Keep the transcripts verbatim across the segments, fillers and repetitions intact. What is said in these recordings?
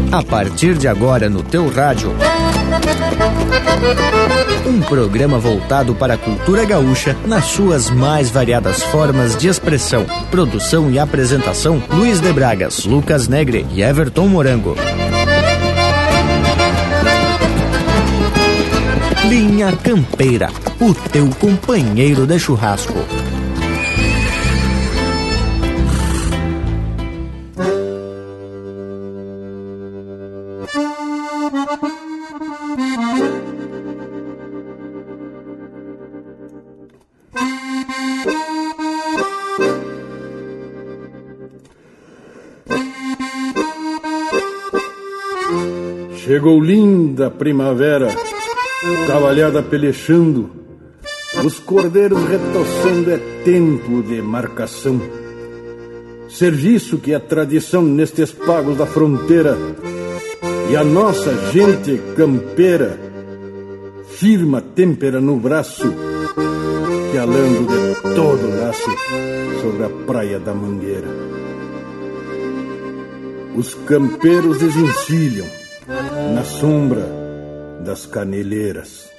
A partir de agora no teu rádio, um programa voltado para a cultura gaúcha nas suas mais variadas formas de expressão. Produção e apresentação: Luiz de Bragas, Lucas Negre e Everton Morango. Linha Campeira, o teu companheiro de churrasco. Chegou linda primavera, cavalhada pelechando, os cordeiros retoçando, é tempo de marcação. Serviço que é tradição nestes pagos da fronteira, e a nossa gente campeira firma têmpera no braço, pialando de todo laço sobre a praia da Mangueira. Os campeiros desencilham na sombra das caneleiras.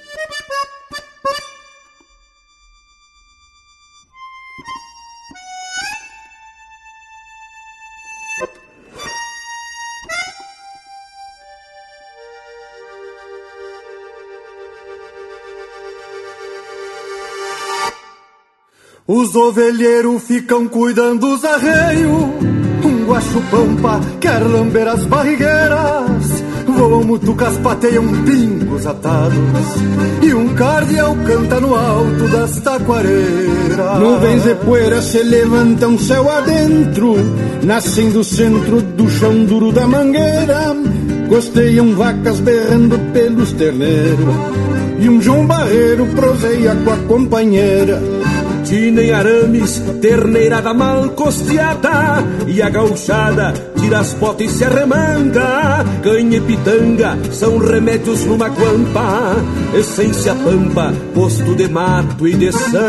Os ovelheiros ficam cuidando dos arreios, um guacho-pampa quer lamber as barrigueiras, voam mutucas, pateiam pingos atados, e um cardeal canta no alto das taquareiras. Nuvens de poeira se levantam céu adentro, nascem do centro do chão duro da mangueira, costeiam vacas berrando pelos terneiros, e um João Barreiro proseia com a companheira. Tina em arames, terneirada mal costeada, e a gauchada tira as botas e se arremanga. Canha e pitanga são remédios numa guampa, essência pampa, posto de mato e de sanga.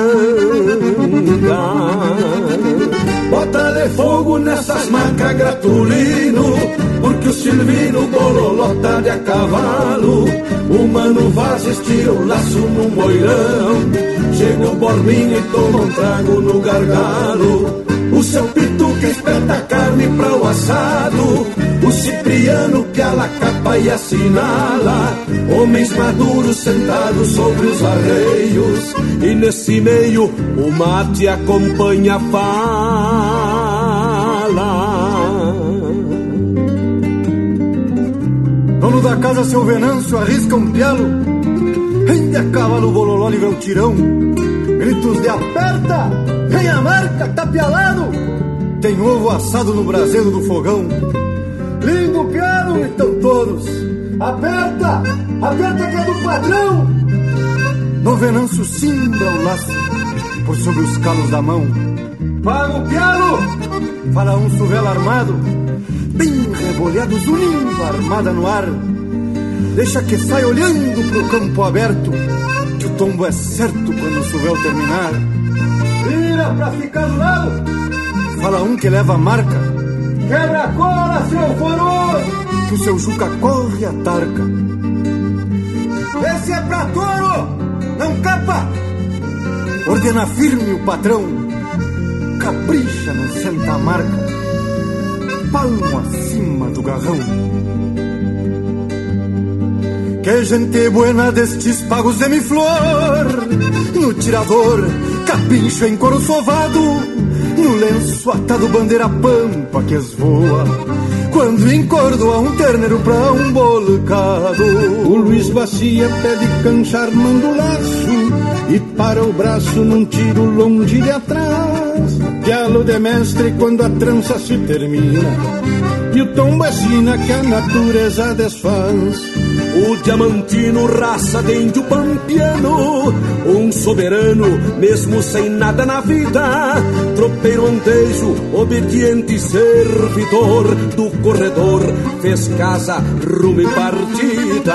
Bota de fogo nessas marcas gratulino, porque o Silvino bololota de a cavalo. O Mano Vaz estira o laço no moirão, chega o Borminho e toma um trago no gargalo. O seu Pitu que espeta carne pra o assado, o Cipriano que ala capa e assinala, homens maduros sentados sobre os arreios, e nesse meio o mate acompanha a fala. Dono da casa, seu Venâncio, arrisca um pialo, rende a cavalo, o bololó livra o tirão, gritos de aperta, vem a marca, tá pialado, tem ovo assado no braseiro do fogão. Lindo pialo, gritam todos, aperta, aperta que é do padrão. No Venâncio cimbra o laço por sobre os calos da mão. Paga o pialo, fala um suvela armado, bem rebolhados, unindo a armada no ar. Deixa que sai olhando pro campo aberto, que o tombo é certo quando o suvel terminar. Vira pra ficar do lado, fala um que leva a marca. Quebra a cola, seu foroso, que o seu Juca corre a tarca. Esse é pra touro, não capa. Ordena firme o patrão, capricha no senta a marca, palmo acima do garrão. Que gente buena destes pagos de mi flor, no tirador, capincho em couro sovado, no lenço atado bandeira pampa que esvoa, quando encordoa um terneiro pra um bolcado. O Luiz Bacia pede cancha armando o laço, e para o braço num tiro longe de atrás, diálogo de mestre quando a trança se termina, e o tombo é sina que a natureza desfaz. O diamantino, raça de índio pampiano, um soberano, mesmo sem nada na vida, tropeiro antejo, obediente servidor do corredor, fez casa, rumo e partida.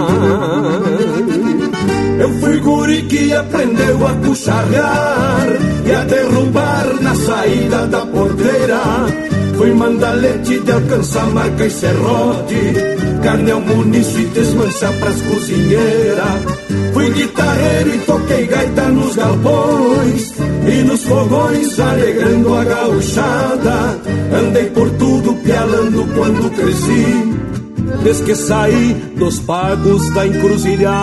Eu fui guri que aprendeu a cucharrear e a derrubar na saída da porteira, Fui mandalete de alcançar marca e serrote, carne ao muniço e desmanchar pras cozinheiras. Fui guitarreiro e toquei gaita nos galpões e nos fogões alegrando a gauchada. Andei por tudo pialando quando cresci, desde que saí dos pagos da encruzilhada.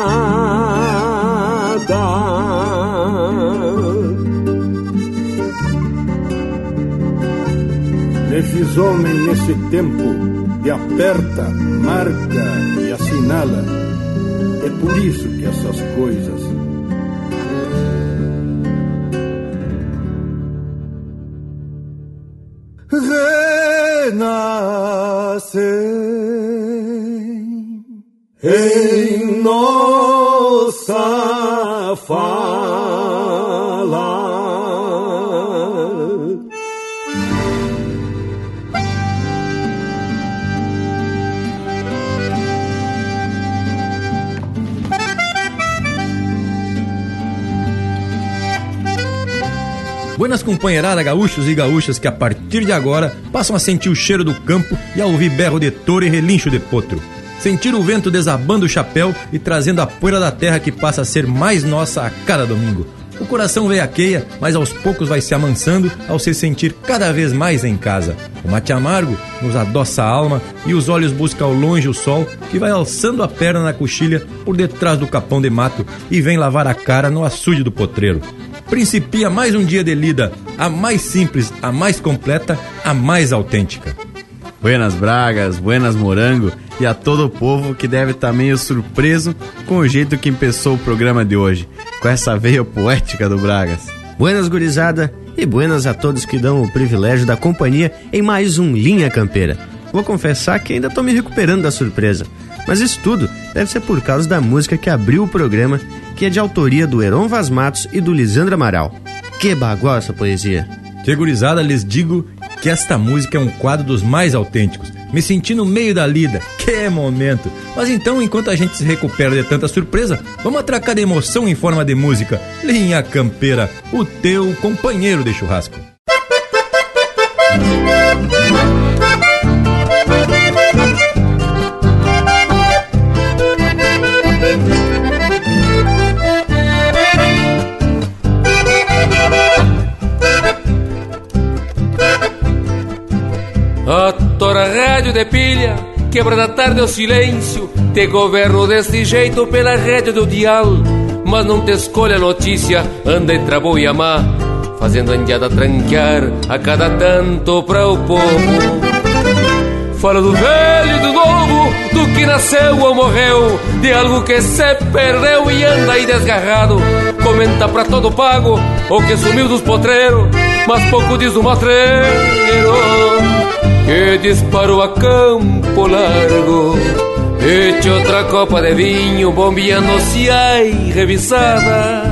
Me fiz homem nesse tempo de aperta, marca e assinala. É por isso que essas coisas renascem em nossa fala. Buenas companheirada, gaúchos e gaúchas que a partir de agora passam a sentir o cheiro do campo e a ouvir berro de touro e relincho de potro. Sentir o vento desabando o chapéu e trazendo a poeira da terra que passa a ser mais nossa a cada domingo. O coração veiaqueia, mas aos poucos vai se amansando ao se sentir cada vez mais em casa. O mate amargo nos adoça a alma e os olhos buscam ao longe o sol que vai alçando a perna na coxilha por detrás do capão de mato e vem lavar a cara no açude do potreiro. Principia mais um dia de lida, a mais simples, a mais completa, a mais autêntica. Buenas Bragas, buenas Morango e a todo o povo que deve estar meio surpreso com o jeito que começou o programa de hoje, com essa veia poética do Bragas. Buenas gurizada e buenas a todos que dão o privilégio da companhia em mais um Linha Campeira. Vou confessar que ainda tô me recuperando da surpresa, mas isso tudo deve ser por causa da música que abriu o programa, que é de autoria do Heron Vaz Matos e do Lisandro Amaral. Que bagual essa poesia! Tchê gurizada, lhes digo que esta música é um quadro dos mais autênticos. Me senti no meio da lida, que momento! Mas então, enquanto a gente se recupera de tanta surpresa, vamos atracar de emoção em forma de música. Linha Campeira, o teu companheiro de churrasco. A tora rádio de pilha, quebra da tarde o silêncio. Te governo deste jeito pela rédea do dial, mas não te escolhe a notícia, anda entre a boa e a má, fazendo a indiada tranquear a cada tanto pra o povo. Fala do velho e do novo, do que nasceu ou morreu, de algo que se perdeu e anda aí desgarrado. Comenta pra todo pago o que sumiu dos potreiros, mas pouco diz do matreiro que disparou a campo largo. Eche outra copa de vinho, bombeando-se ai revisada,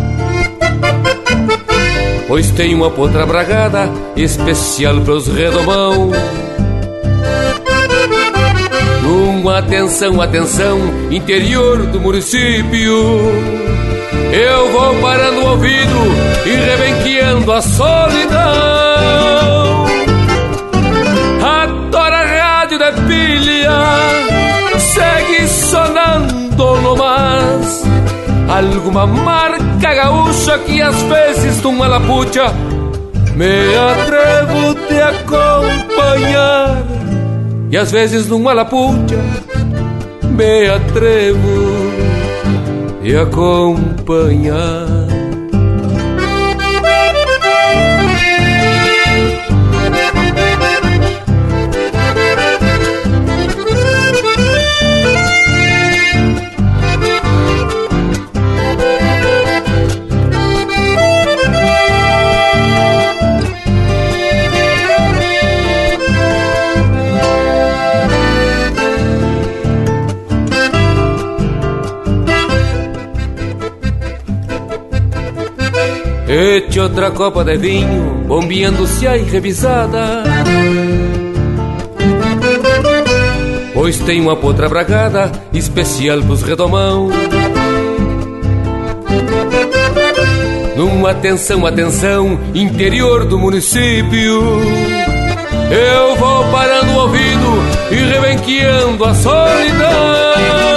pois tem uma potra bragada especial pros redomão. Numa atenção, atenção, interior do município, eu vou parando o ouvido e rebenqueando a solidão. De pilha segue sonando no mas alguma marca gaúcha que às vezes numa lapucha me atrevo te acompanhar, e às vezes numa lapucha me atrevo te acompanhar. Eche outra copa de vinho, bombeando-se ai revisada, pois tem uma potra bragada especial pros redomão. Numa atenção, atenção, interior do município, eu vou parando o ouvido e rebenqueando a solidão.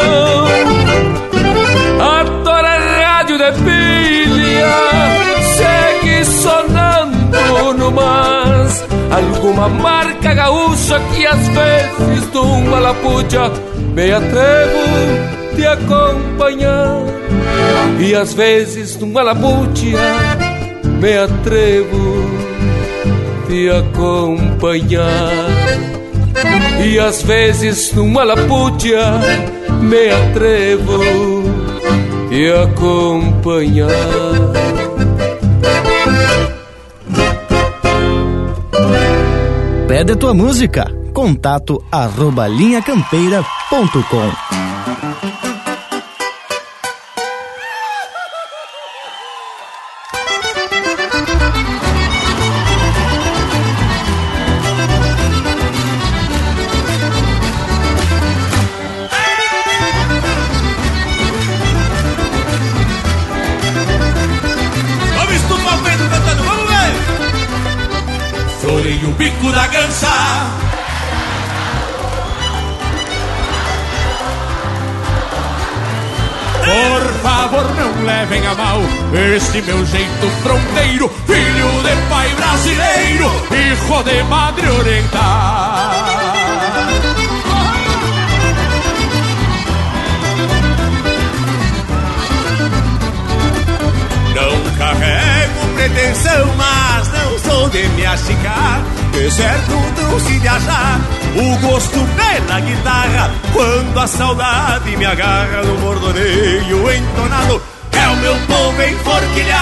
A tora rádio de pilha segue sonando no mas alguma marca gaúcha que às vezes numa lapucha me atrevo de acompanhar, e às vezes numa lapucha me atrevo de acompanhar, e às vezes numa lapucha me atrevo de acompanhar. Pede a tua música, contato arroba linha campeira ponto com. O bico da gança, por favor não levem a mal este meu jeito fronteiro, filho de pai brasileiro, hijo de madre oriental. Não carrego pretensão, mas não sou de me achicar, de certo não se de achar o gosto pela guitarra, quando a saudade me agarra no bordoneio entonado, é o meu povo enforquilhado,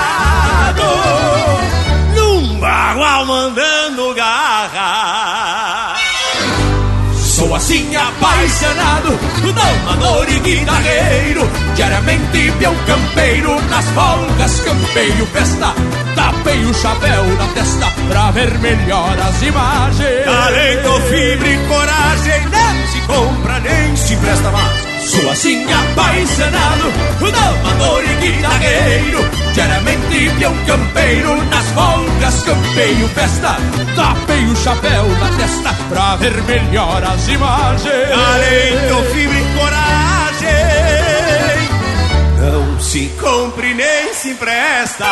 num bagual mandando garra. Sou assim apaixonado, domador e guitarreiro, diariamente peão campeiro, nas folgas campeio festa, tapei o chapéu na testa pra ver melhor as imagens. Talento, fibra e coragem, não se compra nem se presta mais. Sou assim apaixonado, domador e guitarreiro, diariamente peão campeiro, nas folgas campeio festa, tapei o chapéu na testa pra ver melhor as imagens. Talento, fibra e coragem, não se compre nem se empresta.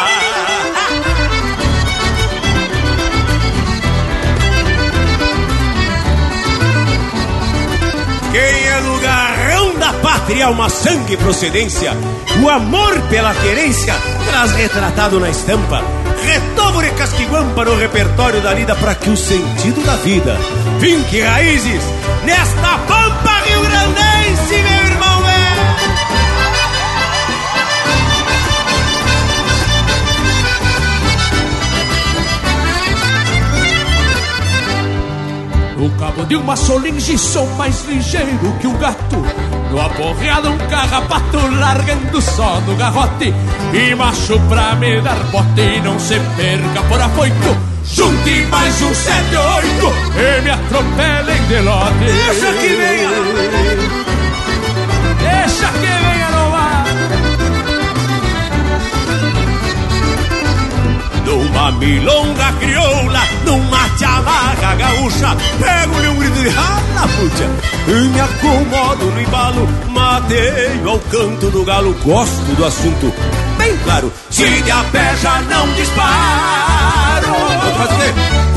Quem é no garrão da pátria, uma sangue e procedência, o amor pela querência traz retratado na estampa, retovo e casquiguampa no repertório da lida, pra que o sentido da vida finque raízes nesta pampa rio-grandense, meu irmão é. No cabo de uma solinge sou mais ligeiro que um gato, no aporreado um carrapato largando só no garrote, e macho pra me dar bote e não se perca por afoito, junte mais um sete oito e me atropelem de lote. Deixa que venha, deixa que venha no ar. Numa milonga crioula, numa chamarra gaúcha, pego-lhe um grito de rala puta e me acomodo no embalo, mateio ao canto do galo, gosto do assunto bem claro, se de a pé já não disparo. Vou fazer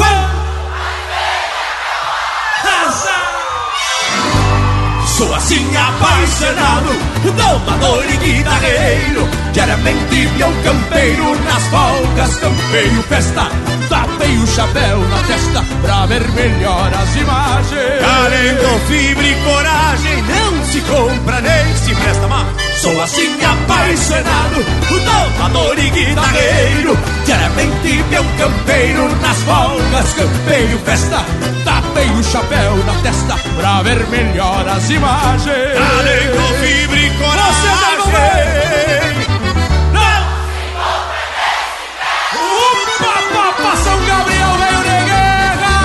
sou assim apaixonado, domador e guitarreiro, diariamente peão campeiro, nas folgas campeio festa, tapei o chapéu na testa pra ver melhor as imagens. Talento, fibra e coragem, não se compra nem se presta mais. Sou assim apaixonado, domador e guitarreiro, diariamente peão campeiro, nas folgas campeio festa, tapei o chapéu na testa pra ver melhor as imagens. Talento, fibra e coragem, não se compra nem se presta. Opa, papa, São Gabriel veio de guerra.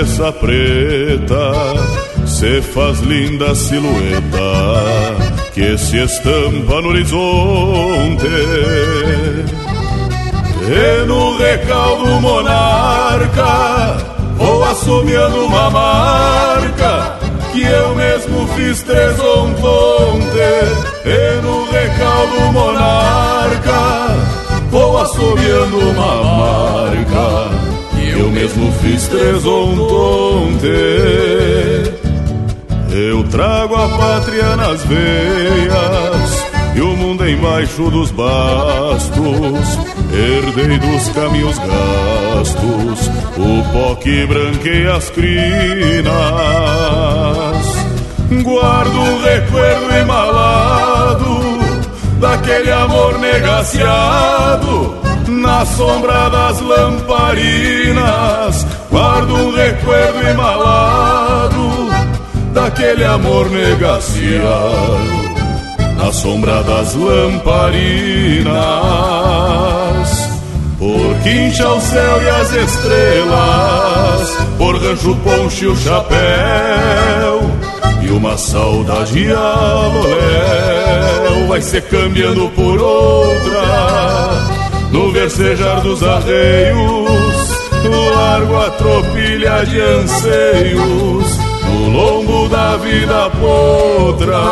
cabeça preta se faz linda silhueta que se estampa no horizonte. E no recaldo monarca vou assomiando uma marca que eu mesmo fiz tresontonte. E no recaldo monarca vou assomiando uma marca que eu mesmo fiz tresontonte. Eu trago a pátria nas veias e o mundo embaixo dos bastos. Herdei dos caminhos gastos o pó que branqueia as crinas. Guardo um recuerdo embalado daquele amor negaciado na sombra das lamparinas. Guardo um recuerdo embalado daquele amor negaciado na sombra das lamparinas. Por quincha o céu e as estrelas, por rancho poncho e o chapéu, e uma saudade aloléu vai se cambiando por outra. No versejar dos arreios, largo a tropilha de anseios, no lombo da vida potra.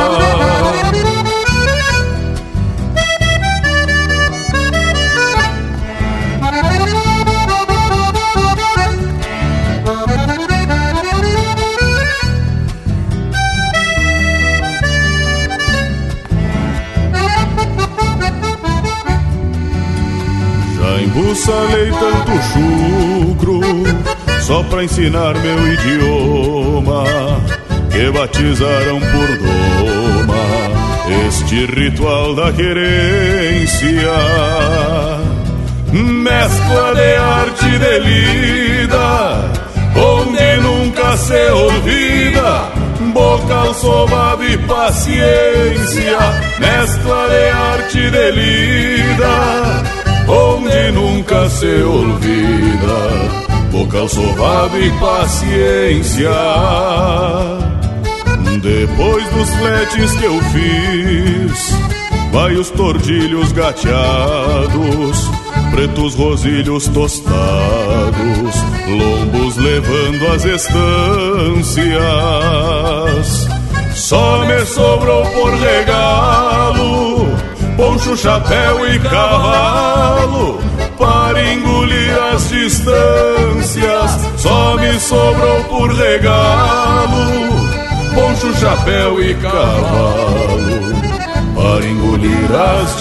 Embussalei tanto chucro só pra ensinar meu idioma, que batizaram por doma este ritual da querência. Mescla de arte e de lida, onde nunca se olvida bocal sovado e paciência. Mescla de arte e de lida, onde nunca se olvida bocal sovado e paciência. Depois dos fletes que eu fiz, vai os tordilhos gateados, pretos rosilhos tostados, lombos levando as estâncias. Só me sobrou por regalo poncho, chapéu e cavalo para engolir as distâncias. Só me sobrou por regalo poncho, chapéu e cavalo para engolir as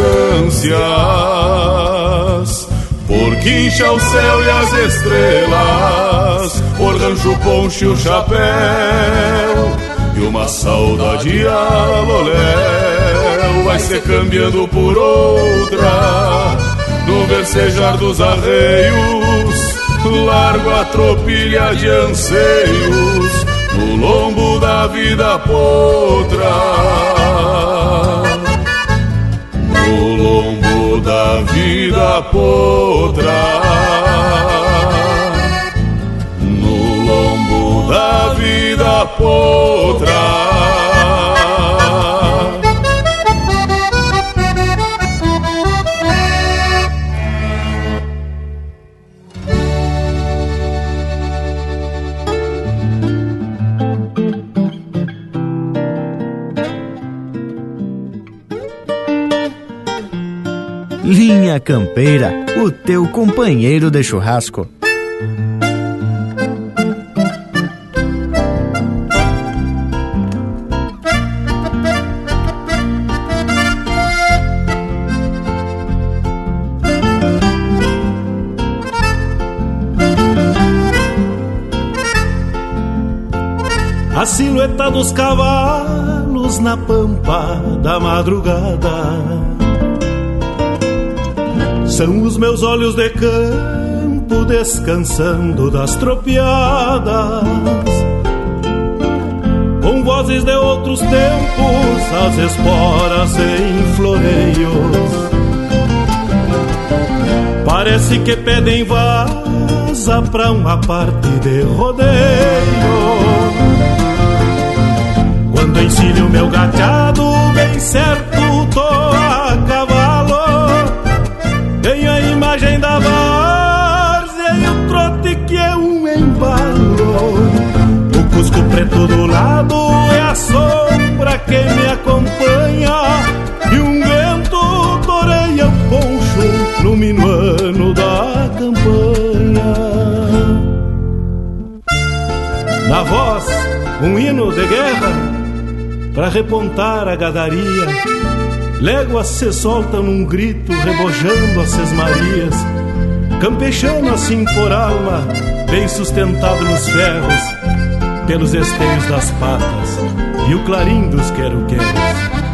distâncias. Por quincha o céu e as estrelas, por rancho poncho e o chapéu, e uma saudade aloléu vai se cambiando por outra. No versejar dos arreios, largo a tropilha de anseios, no lombo da vida potra. No lombo da vida potra. No lombo da vida potra. Linha Campeira, o teu companheiro de churrasco. A silhueta dos cavalos na pampa da madrugada são os meus olhos de campo descansando das tropiadas, com vozes de outros tempos, as esporas em floreios. Parece que pedem vagas casa pra uma parte de rodeio. Quando encilho meu gateado, bem certo tô a cavalo. Tenho a imagem da várzea e o trote que é um embalo. O cusco preto do lado é a sombra que me acompanha, e um vento toreia o poncho no minuano da campanha. Na voz, um hino de guerra pra repontar a gadaria. Léguas se soltam num grito, rebojando as sesmarias. Campechando assim por alma, bem sustentado nos ferros, pelos esteios das patas e o clarim dos quero-queros.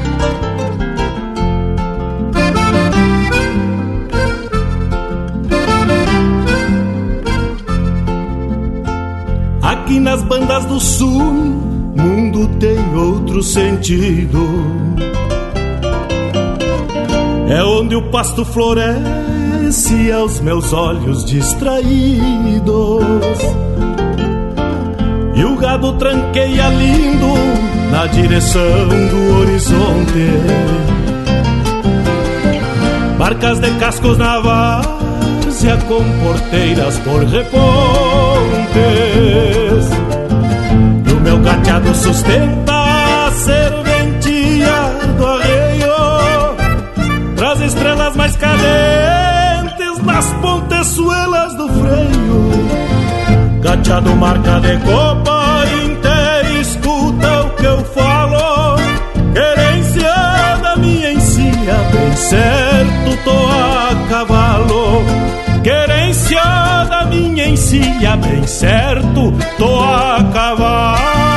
Aqui nas bandas do sul, mundo tem outro sentido. É onde o pasto floresce aos meus olhos distraídos, e o gado tranqueia lindo na direção do horizonte. Barcas de cascos na várzea com porteiras por repontes, e o meu gateado sustenta a serventia do arreio. Traz estrelas mais cadentes nas pontezuelas do freio. Gateado marca de copa inteira, escuta o que eu falo. Querência da minha encilha, bem certo tô a cavalo. Querência da minha encilha, bem certo tô a cavalo.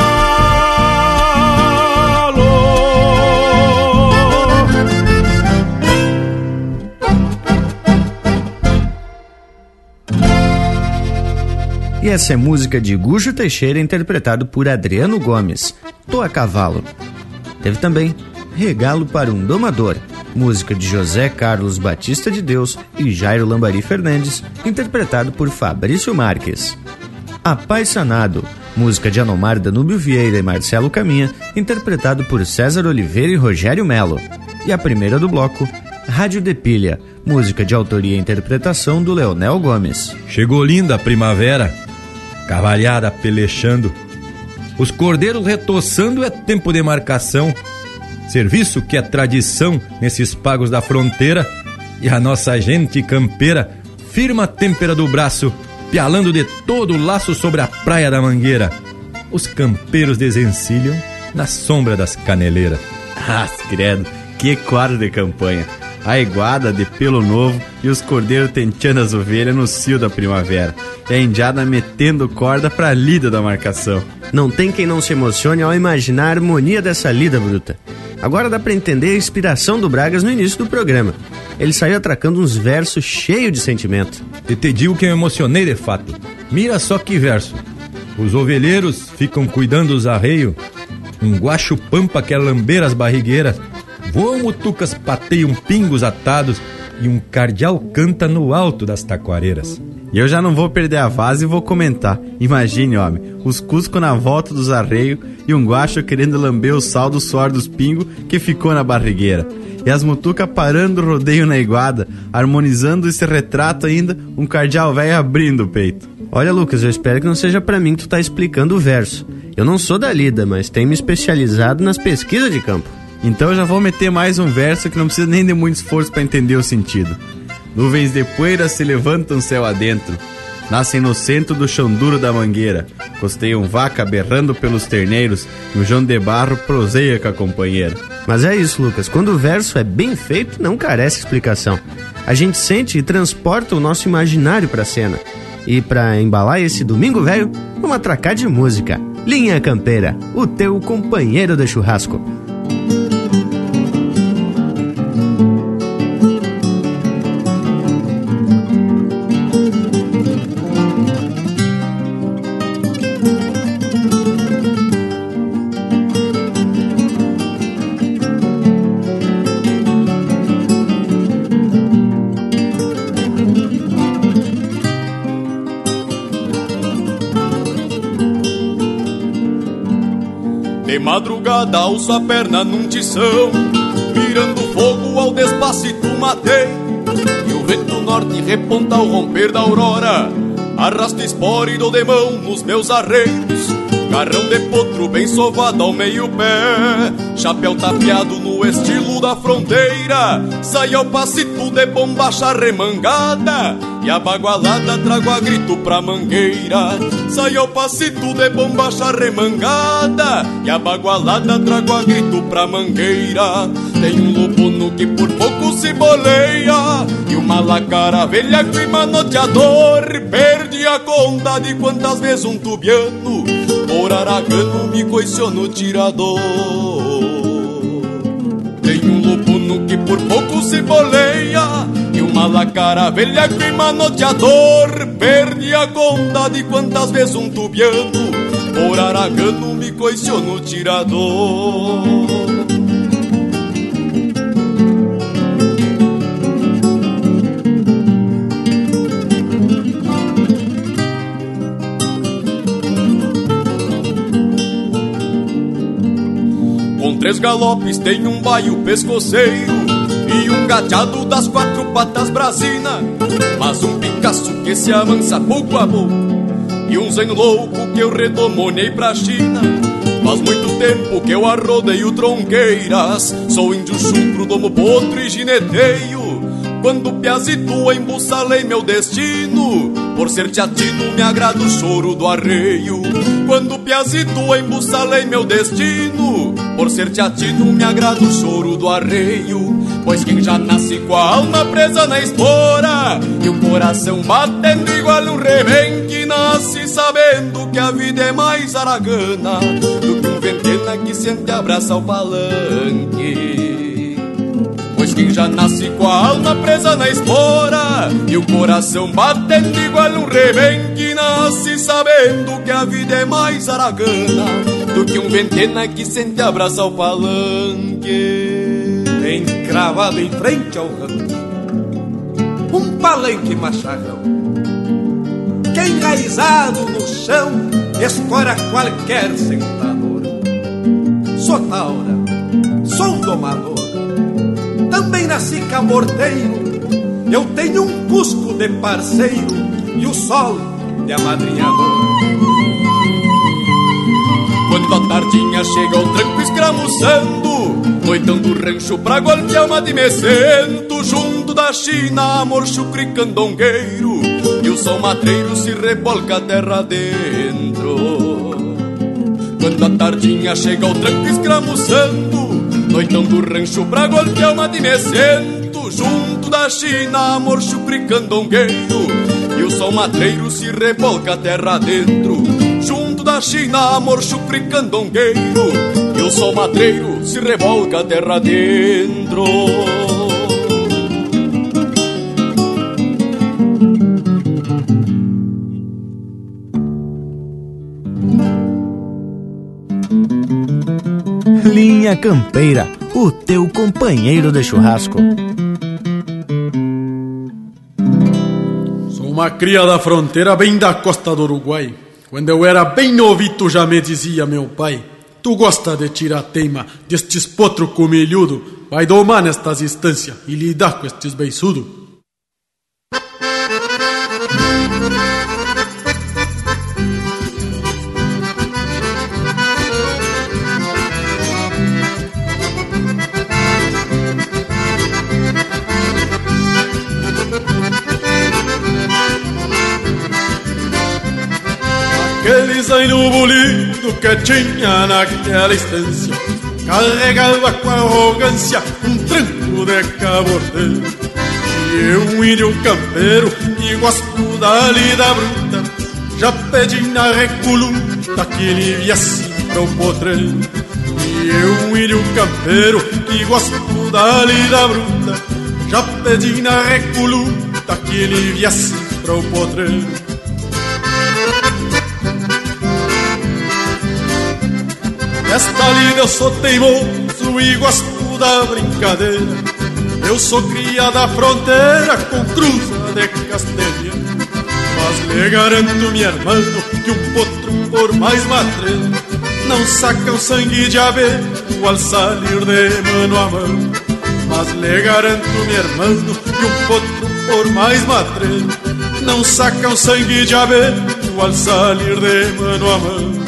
E essa é música de Gujo Teixeira, interpretado por Adriano Gomes, Tô a Cavalo. Teve também Regalo para um Domador, música de José Carlos Batista de Deus e Jairo Lambari Fernandes, interpretado por Fabrício Marques. Apaixonado, música de Anomar Danúbio Vieira e Marcelo Caminha, interpretado por César Oliveira e Rogério Melo. E a primeira do bloco, Rádio de Pilha, música de autoria e interpretação do Leonel Gomes. Chegou linda a primavera, cavalhada pelechando, os cordeiros retoçando, é tempo de marcação, serviço que é tradição nesses pagos da fronteira, e a nossa gente campeira firma a têmpera do braço, pialando de todo o laço sobre a praia da Mangueira. Os campeiros desencilham na sombra das caneleiras. Ah, credo, que quadro de campanha! A iguada de pelo novo e os cordeiros tenteando as ovelhas no cio da primavera, e a indiada metendo corda pra lida da marcação. Não tem quem não se emocione ao imaginar a harmonia dessa lida bruta. Agora dá pra entender a inspiração do Bragas no início do programa. Ele saiu atracando uns versos cheios de sentimento. E te digo que eu emocionei de fato. Mira só que verso. Os ovelheiros ficam cuidando dos arreios, um guacho pampa quer lamber as barrigueiras, voam mutucas, pateiam pingos atados, e um cardeal canta no alto das taquareiras. E eu já não vou perder a vase e vou comentar. Imagine, homem, os cusco na volta dos arreios e um guacho querendo lamber o sal do suor dos pingos que ficou na barrigueira. E as mutucas parando o rodeio na iguada, harmonizando esse retrato ainda, um cardeal velho abrindo o peito. Olha, Lucas, eu espero que não seja pra mim que tu tá explicando o verso. Eu não sou da lida, mas tenho me especializado nas pesquisas de campo. Então eu já vou meter mais um verso que não precisa nem de muito esforço para entender o sentido. Nuvens de poeira se levantam céu adentro, nascem no centro do chão duro da mangueira, costeiam vaca berrando pelos terneiros, e o João de Barro proseia com a companheira. Mas é isso, Lucas, quando o verso é bem feito, não carece explicação. A gente sente e transporta o nosso imaginário pra cena. E pra embalar esse domingo velho, vamos atracar de música. Linha Campeira, o teu companheiro de churrasco. De madrugada alço a perna num tição, mirando fogo ao despacito matei. E o vento norte reponta ao romper da aurora, arrasta espora e dou de mão nos meus arreios. Garrão de potro bem sovado ao meio pé, chapéu tapeado no estilo da fronteira. Sai ao passito de bombacha remangada, e a bagualada trago a grito pra mangueira. Sai ao passito de bombacha remangada, e a bagualada trago a grito pra mangueira. Tem um lupuno que por pouco se boleia, e uma lacara velha que manoteador. Perdi a conta de quantas vezes um tubiano por aragano me coiciou no tirador. Tem um lupuno que por pouco se boleia, e uma lacara velha que manoteador. Perdi a conta de quantas vezes um tubiano por aragano me coiciou no tirador. Três galopes tem um baio pescoceiro e um gateado das quatro patas brasina, mas um Picasso que se avança pouco a pouco e um zen louco que eu redomonei pra China. Faz muito tempo que eu arrodeio tronqueiras, sou índio chucro, domo potro e gineteio. Quando piazito embussalei meu destino, por ser teatino me agrada o choro do arreio. Quando piazito embussalei meu destino, por ser teatino me agrada o choro do arreio. Pois quem já nasce com a alma presa na espora e o coração batendo igual um rebenque, nasce sabendo que a vida é mais aragana do que um ventena que sente abraça o palanque. Pois quem já nasce com a alma presa na espora e o coração batendo igual um rebenque, nasce sabendo que a vida é mais aragana do que um ventena que sente abraça o palanque. Encravado em frente ao rancho, um palanque macharrão, que enraizado no chão escora qualquer sentador. Sou taura, sou domador, também nasci camorteiro. Eu tenho um cusco de parceiro e o sol de amadrinhador. Quando a tardinha chega o tranco escramuçando, noitando o rancho pra golpear uma de mecento, junto da China, amor chucre candongueiro, e o sol matreiro se rebolca a terra dentro. Quando a tardinha chega o tranco escramuçando, noitando o rancho pra golpear uma de mecento, junto da China, amor chucre candongueiro, e o sol matreiro se rebolca a terra dentro. Junto da China, amor chucre candongueiro, e o sol matreiro se revolca a terra dentro. Linha Campeira, o teu companheiro de churrasco. Sou uma cria da fronteira, bem da costa do Uruguai. Quando eu era bem novito já me dizia meu pai: tu gosta de tirar teima destes potro comilhudo, vai domar nestas instâncias e lidar com estes beiçudos. Aquele zaino bonito que tinha naquela estância carregava com arrogância um tranco de cabordeiro. E eu, um índio campeiro que gosto da lida bruta, já pedi na recolunta que ele viesse pra um potreiro. E eu, um índio campeiro que gosto da lida bruta, já pedi na recolunta que ele viesse pra um potreiro. Nesta lida eu sou teimoso e gosto da brincadeira. Eu sou cria da fronteira com cruza de castelhano. Mas lhe garanto, meu irmão, que um potro por mais matreiro não sacam sangue de abeto al salir de mano a mano. Mas lhe garanto, meu irmão, que um potro por mais matreiro não sacam sangue de abeto al salir de mano a mano.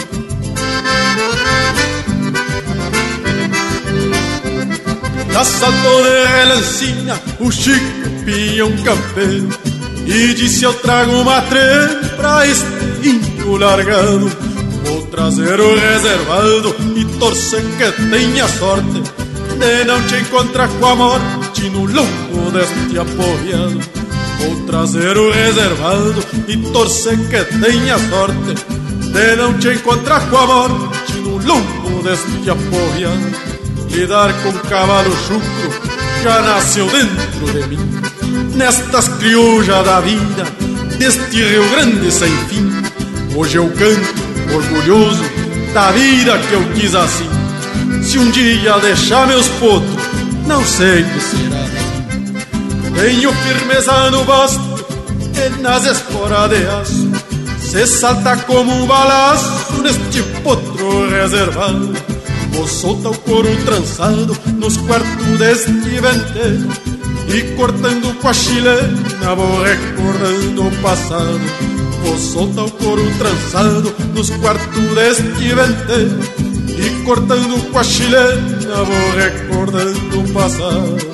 Já saltou de relancinha o Chico Pinhão campeiro e disse: eu trago um matreiro pra este índio largado. Vou trazer o reservado e torcer que tenha sorte de não te encontrar com a morte no lombo deste apoiado. Vou trazer o reservado e torcer que tenha sorte de não te encontrar com a morte no lombo deste apoiado. Lidar com cavalo chucro já nasceu dentro de mim, nestas crioujas da vida deste Rio Grande sem fim. Hoje eu canto orgulhoso da vida que eu quis assim. Se um dia deixar meus potros, não sei o que será de mim. Tenho firmeza no basto e nas esporas de aço, se salta como um balaço neste potro reservado. Vou soltar o couro trançado nos quartos deste venteiro e cortando com a chilena vou recordando o passado. Vou soltar o couro trançado nos quartos deste venteiro e cortando com a chilena vou recordando o passado.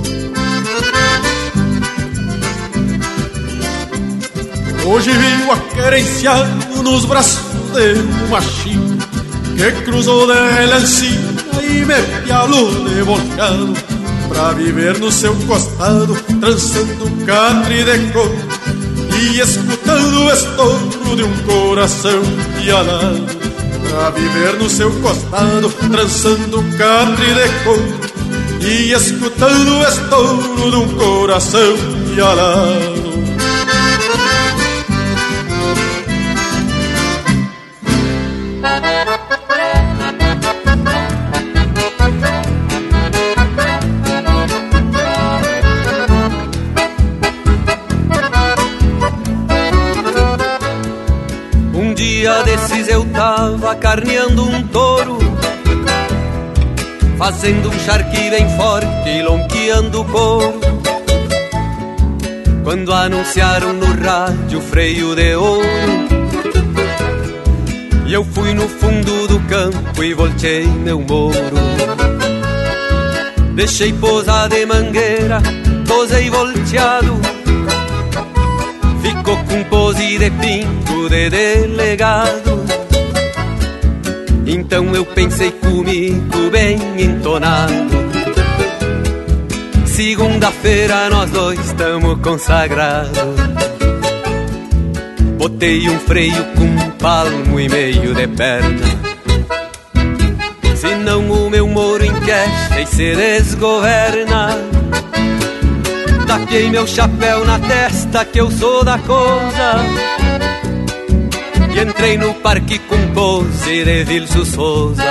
Hoje vi o aquerenciado nos braços de um machinho que cruzou de relancinha e me pialou de volcado pra viver no seu costado, trançando um catre de couro e escutando o estouro de um coração pialado. Pra viver no seu costado, trançando um catre de couro e escutando o estouro de um coração pialado. Dia desses eu tava carneando um touro, fazendo um charque bem forte e lonqueando o couro, quando anunciaram no rádio freio de ouro. E eu fui no fundo do campo e voltei meu moro. Deixei pousar de mangueira, posei volteado, ficou com pose de pinto de delegado. Então eu pensei comigo bem entonado: segunda-feira nós dois estamos consagrados. Botei um freio com um palmo e meio de perna, senão o meu moro enquecha e se desgoverna. Taquei meu chapéu na testa que eu sou da coisa e entrei no parque com pose de Vilso Souza.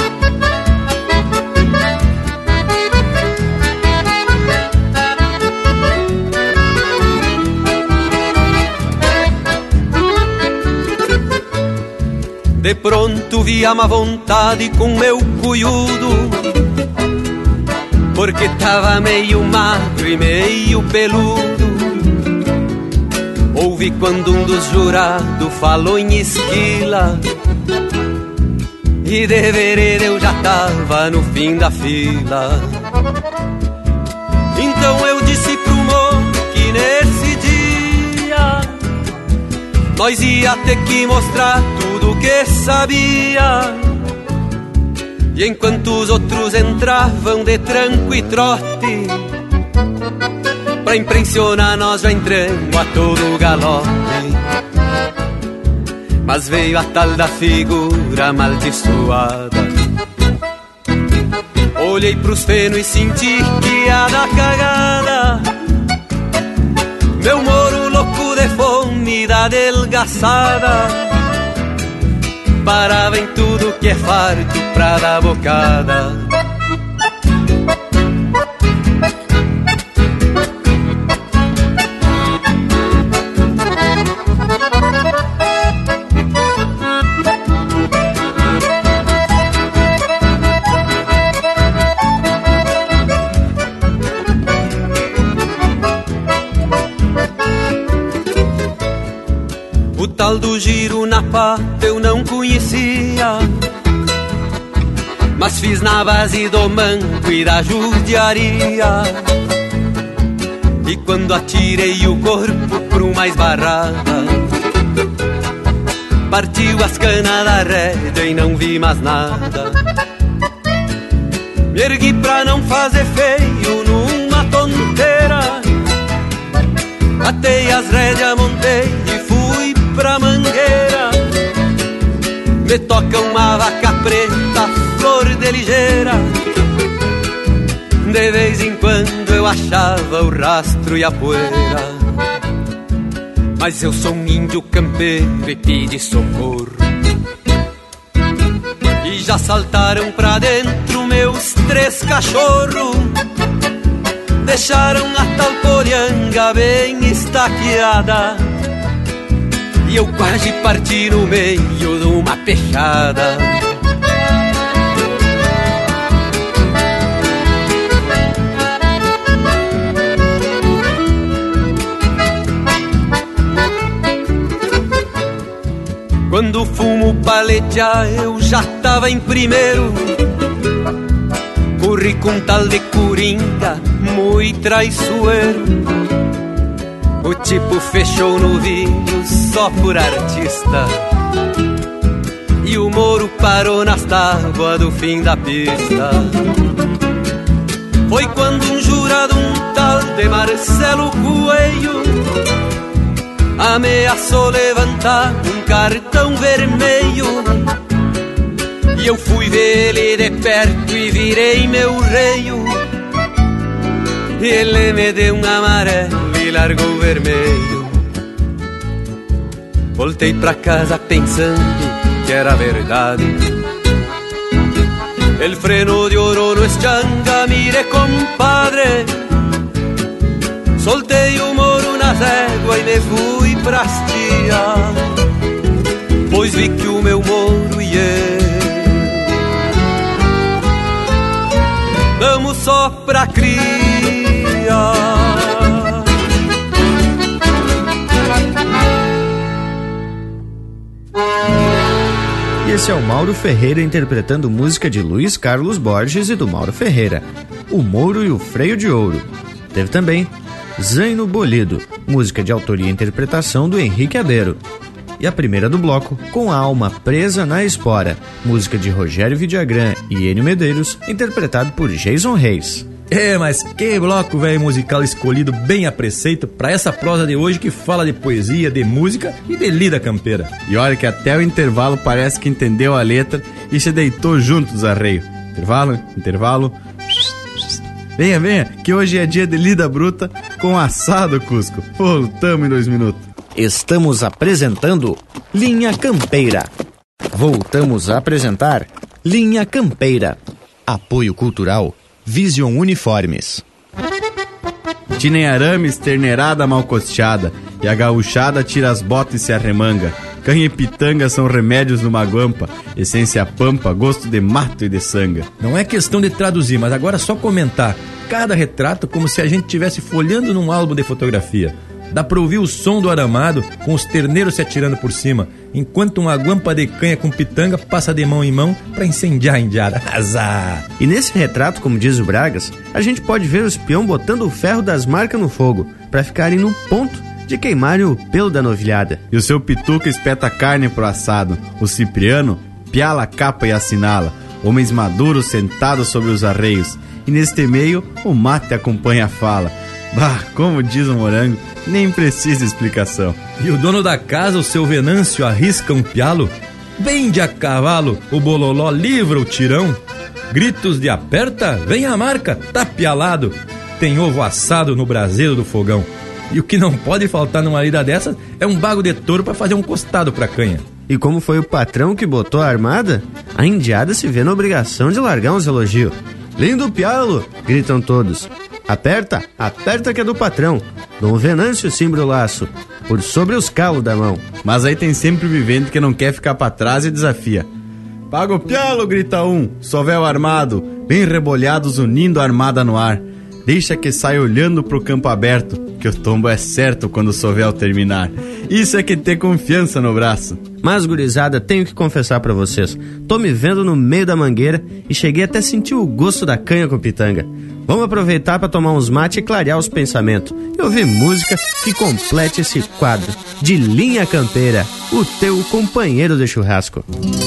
De pronto vi a má vontade com meu cunhudo, porque tava meio magro e meio peludo. Ouvi quando um dos jurados falou em esquila, e de vereda eu já tava no fim da fila. Então eu disse pro moço que nesse dia nós ia ter que mostrar tudo o que sabia. E enquanto os outros entravam de tranco e trote, pra impressionar nós já entramos a todo galope. Mas veio a tal da figura amaldiçoada. Olhei pros fenos e senti que ia dar cagada. Meu moro louco de fome da delgaçada parava em tudo que é farto pra dar bocada. na pata eu não conhecia, mas fiz na base do manco e da judiaria. E quando atirei o corpo pro mais barrada, partiu as canas da rédea e não vi mais nada. Me ergui pra não fazer feio numa tonteira, atei as rédeas, montei e fui pra mangueira. Me toca uma vaca preta, flor de ligeira. De vez em quando eu achava o rastro e a poeira, mas eu sou um índio campeiro e pedi socorro. E já saltaram pra dentro meus três cachorros, deixaram a tal polianga bem estaqueada, e eu quase parti no meio de uma peixada. Quando o fumo paletear eu já tava em primeiro, corri com tal de coringa, muito traiçoeiro. O tipo fechou no vinho só por artista, e o Moro parou nas tábuas do fim da pista. Foi quando um jurado, um tal de Marcelo Coelho, ameaçou levantar um cartão vermelho. E eu fui ver ele de perto e virei meu reio, e ele me deu um amarelo e largou o vermelho. Voltei pra casa pensando que era verdade. El freno de oro no es changa, mire compadre. Soltei o Moro na régua e me fui pras tia, pois vi que o meu Moro e eu damos só pra cria. E esse é o Mauro Ferreira interpretando música de Luiz Carlos Borges e do Mauro Ferreira, O Moro e o Freio de Ouro. Teve também Zaino Bolido, música de autoria e interpretação do Henrique Abeiro. E a primeira do bloco, Com a Alma Presa na Espora, música de Rogério Vidagrã e Enio Medeiros, interpretado por Jason Reis. É, mas que bloco, velho, musical escolhido bem a preceito pra essa prosa de hoje que fala de poesia, de música e de lida campeira. E olha que até o intervalo parece que entendeu a letra e se deitou junto dos arreios. Intervalo, intervalo... Venha, venha, que hoje é dia de lida bruta com assado Cusco. Voltamos em dois minutos. Estamos apresentando Linha Campeira. Voltamos a apresentar Linha Campeira. Apoio Cultural Vision Uniformes. Tinem arames, terneirada mal costeada, e a gauchada tira as botas e se arremanga. Canha e pitanga são remédios numa guampa, essência pampa, gosto de mato e de sanga. Não é questão de traduzir, mas agora é só comentar cada retrato como se a gente estivesse folhando num álbum de fotografia. Dá pra ouvir o som do aramado com os terneiros se atirando por cima, enquanto uma guampa de canha com pitanga passa de mão em mão pra incendiar a indiada. Azar! E nesse retrato, como diz o Bragas, a gente pode ver os peão botando o ferro das marcas no fogo, pra ficarem no ponto de queimarem o pelo da novilhada. E o seu pituca espeta carne pro assado. O Cipriano piala a capa e assinala. Homens maduros sentados sobre os arreios. E neste meio, o mate acompanha a fala. Bah, como diz o Morango, nem precisa explicação. E o dono da casa, o seu Venâncio, arrisca um pialo. Vende a cavalo, o bololó livra o tirão. Gritos de aperta, vem a marca, tá pialado. Tem ovo assado no braseiro do fogão. E o que não pode faltar numa lida dessas é um bago de touro pra fazer um costado pra canha. E como foi o patrão que botou a armada, a indiada se vê na obrigação de largar uns elogios. Lindo pialo! Gritam todos. Aperta, aperta que é do patrão. Dom Venâncio cimbra o laço, por sobre os calos da mão. Mas aí tem sempre o vivente que não quer ficar pra trás e desafia. Paga o pialo, grita um, sovel armado, bem rebolhados unindo a armada no ar. Deixa que saia olhando pro campo aberto, que o tombo é certo quando o sovel terminar. Isso é que ter confiança no braço. Mas, gurizada, tenho que confessar pra vocês, tô me vendo no meio da mangueira e cheguei até a sentir o gosto da canha com pitanga. Vamos aproveitar para tomar uns mate e clarear os pensamentos e ouvir música que complete esse quadro de Linha Campeira, o teu companheiro de churrasco.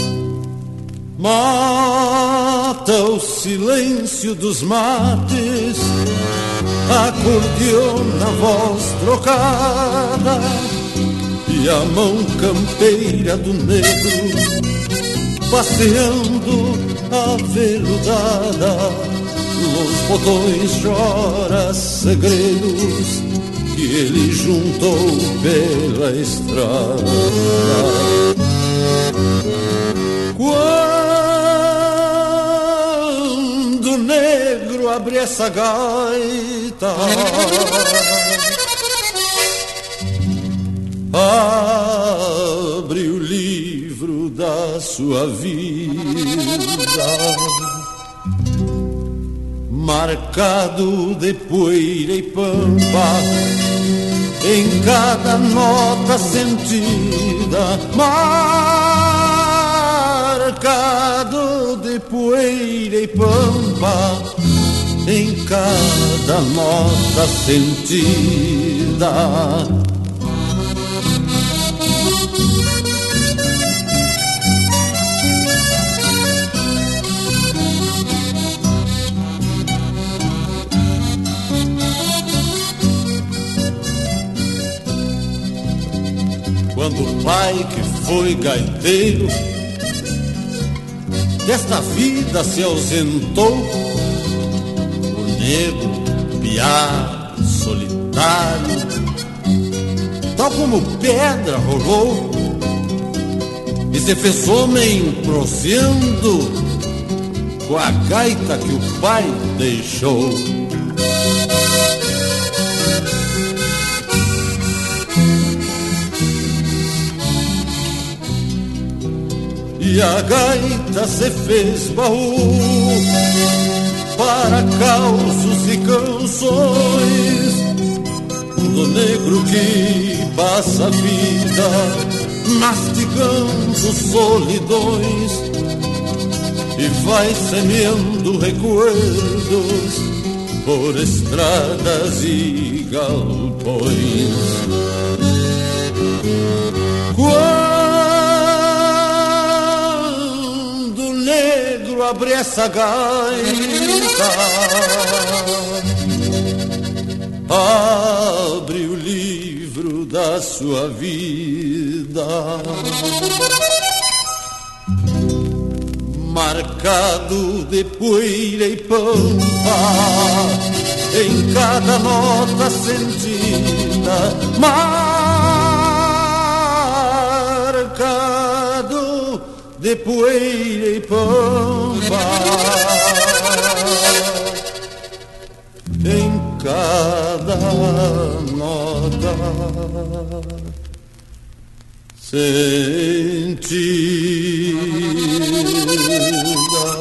Mata o silêncio dos mates, acordeona a voz trocada e a mão campeira do negro passeando aveludada. Nos botões chora segredos que ele juntou pela estrada. Quando o negro abre essa gaita, abre o livro da sua vida, marcado de poeira e pampa, em cada nota sentida, marcado de poeira e pampa, em cada nota sentida. Quando o pai que foi gaiteiro desta vida se ausentou, o negro, piá, solitário, tal como pedra rolou, e se fez homem proseando com a gaita que o pai deixou. E a gaita se fez baú para causos e canções do negro que passa a vida mastigando solidões e vai semeando recuerdos por estradas e galpões. Abre essa gaita, abre o livro da sua vida, marcado de poeira e pampa, em cada nota sentida, marcado de poeira e pampa, em cada nota sentida.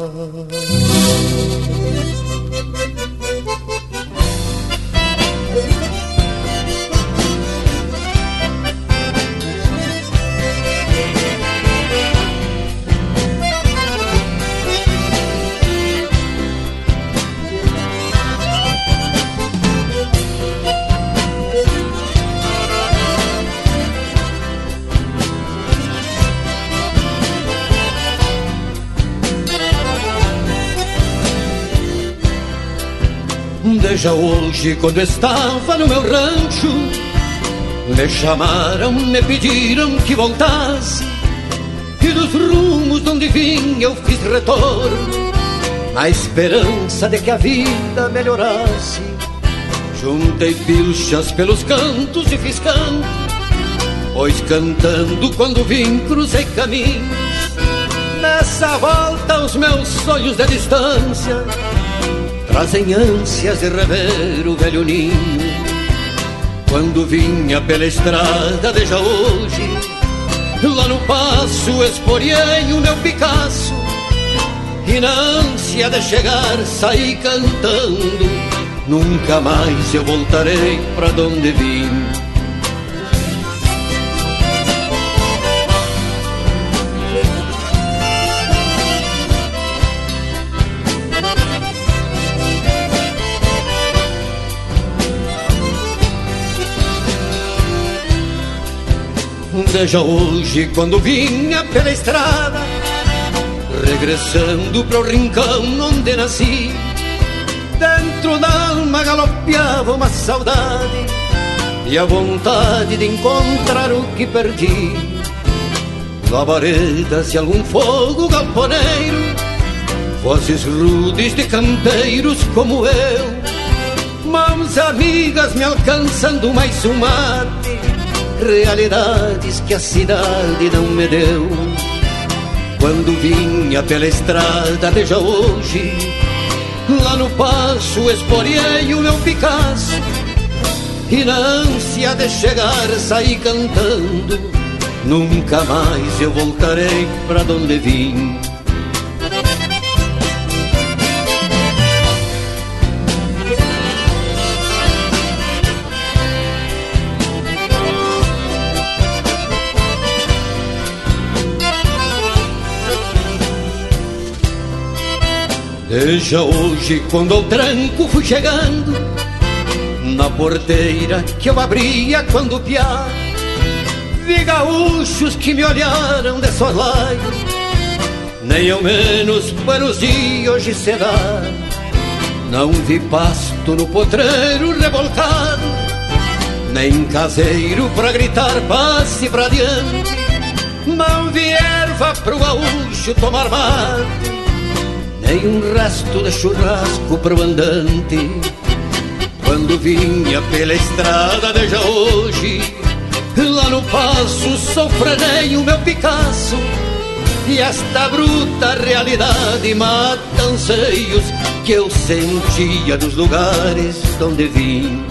Desde hoje, quando estava no meu rancho, me chamaram, me pediram que voltasse, e dos rumos onde vim eu fiz retorno, na esperança de que a vida melhorasse. Juntei pilchas pelos cantos e fiz canto, pois cantando quando vim cruzei caminhos. Nessa volta os meus sonhos de distância trazem ânsias de rever o velho ninho. Quando vinha pela estrada desde hoje, lá no passo esporei o meu Picasso, e na ânsia de chegar saí cantando nunca mais eu voltarei pra donde vim. Desde hoje, quando vinha pela estrada, regressando pro rincão onde nasci, dentro da alma galopeava uma saudade e a vontade de encontrar o que perdi. Labaredas e algum fogo galponeiro, vozes rudes de campeiros como eu, mãos amigas me alcançando mais um mate, realidades que a cidade não me deu. Quando vinha pela estrada desde hoje, lá no passo esporei o meu Picasso, e na ânsia de chegar saí cantando, nunca mais eu voltarei pra donde vim. Desde hoje, quando ao tranco fui chegando, na porteira que eu abria quando piá, vi gaúchos que me olharam de soslaio, nem ao menos buenos dias hoje se dá. Não vi pasto no potreiro revolcado, nem caseiro pra gritar passe pra diante, não vi erva pro gaúcho tomar mate, nem um resto de churrasco pro andante. Quando vinha pela estrada desde hoje, lá no passo sofrerei o meu Picasso, e esta bruta realidade mata anseios que eu sentia dos lugares donde vim.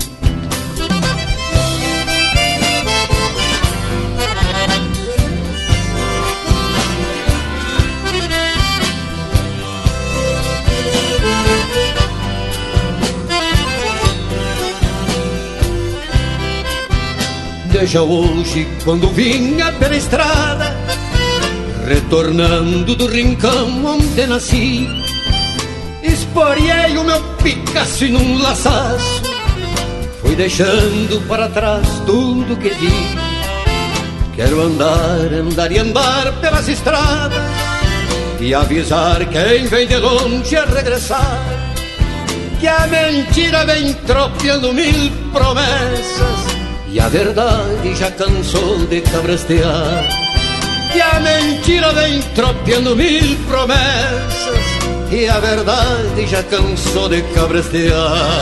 Desde hoje, quando vinha pela estrada, retornando do rincão onde nasci, esporei o meu Picasso e num laçaço fui deixando para trás tudo que vi. Quero andar, andar e andar pelas estradas e avisar quem vem de longe a regressar, que a mentira vem tropeando mil promessas e a verdade já cansou de cabrestear. Que a mentira vem tropeando mil promessas e a verdade já cansou de cabrestear.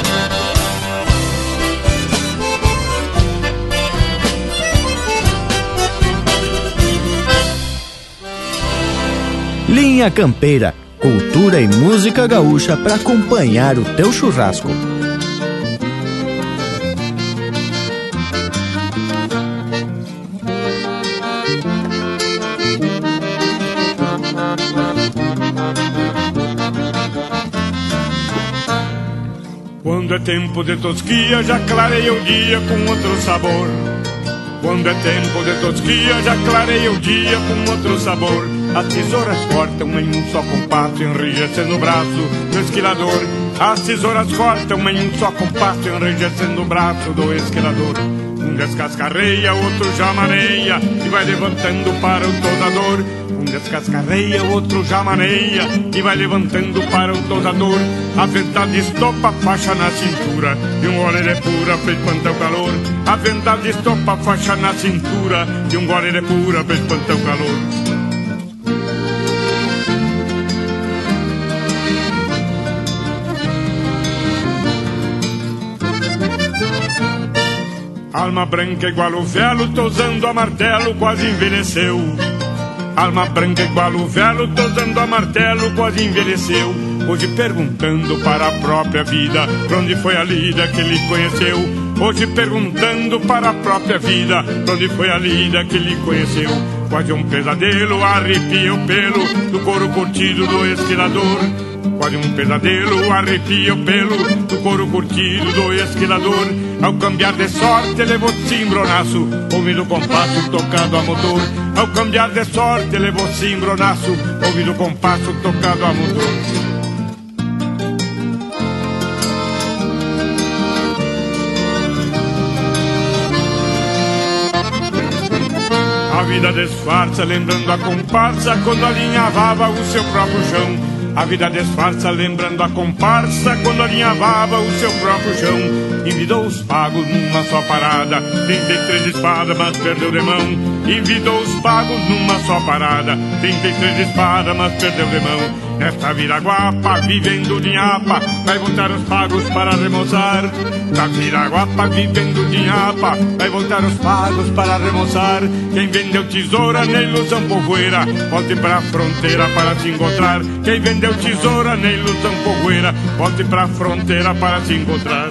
Linha Campeira, cultura e música gaúcha para acompanhar o teu churrasco. Quando é tempo de tosquia, já clareia o dia com outro sabor. Quando é tempo de tosquia, já clareia o dia com outro sabor. As tesouras cortam em um só compasso, enrijecendo o braço do esquilador. As tesouras cortam em um só compasso, enrijecendo o braço do esquilador. Um descascarreia, outro já maneia e vai levantando para o tosador. Um descascarreia, outro já maneia e vai levantando para o tosador. A verdade estopa a faixa na cintura e um gole de pura pra espantar o calor. A verdade estopa a faixa na cintura e um gole de pura pra espantar o calor. Alma branca igual o velo, tosando a martelo, quase envelheceu. Alma branca igual o velo, tosando a martelo, quase envelheceu. Hoje perguntando para a própria vida, pra onde foi a lida que ele conheceu. Hoje perguntando para a própria vida, pra onde foi a lida que ele conheceu. Quase um pesadelo arrepia o pelo do couro curtido do esquilador. quase um pesadelo, arrepia o pelo do couro curtido do esquilador. Ao cambiar de sorte levou cimbronaço, ouvindo o compasso tocado a motor. Ao cambiar de sorte levou cimbronaço, ouvindo o compasso tocado a motor. A vida disfarça, lembrando a comparsa quando alinhavava o seu próprio chão. A vida disfarça, lembrando a comparsa quando alinhavava o seu próprio chão. Envidou os pagos numa só parada, trinta e três espadas, mas perdeu de mão. Envidou os pagos numa só parada, trinta e três espadas, mas perdeu de mão. Nesta viraguapa, vivendo de nhapa, vai voltar os pagos para remoçar. Na viraguapa, vivendo de nhapa, vai voltar os pagos para remoçar. Quem vendeu tesoura na ilusão povoeira, volte pra fronteira para se encontrar. Quem vendeu tesoura na ilusão povoeira, volte pra fronteira para se encontrar.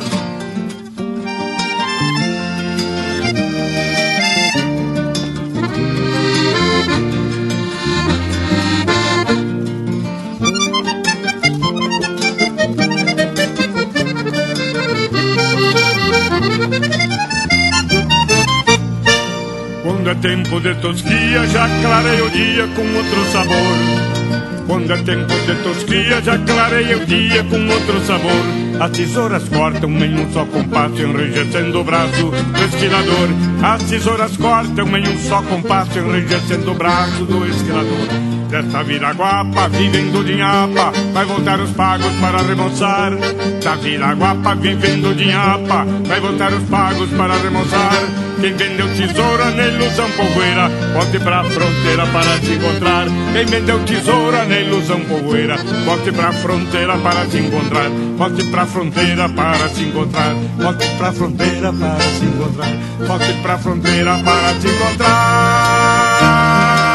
Quando é tempo de tosquia, já clareia o dia com outro sabor. Quando é tempo de tosquia, já clareia o dia com outro sabor. As tesouras cortam em um só compasso, enrijecendo o braço do esquilador. As tesouras cortam em um só compasso, enrijecendo o braço do esquilador. Desta viraguapa, vivendo de nhapa, vai voltar os pagos para remoçar. Da viraguapa, vivendo de nhapa, vai voltar os pagos para remoçar. Quem vendeu tesoura na ilusão povoeira, volte pra fronteira para se encontrar. Quem vendeu tesoura na ilusão povoeira, volte pra fronteira para se encontrar. Volte pra fronteira para se encontrar. Volte pra fronteira para se encontrar. Volte pra fronteira para se encontrar.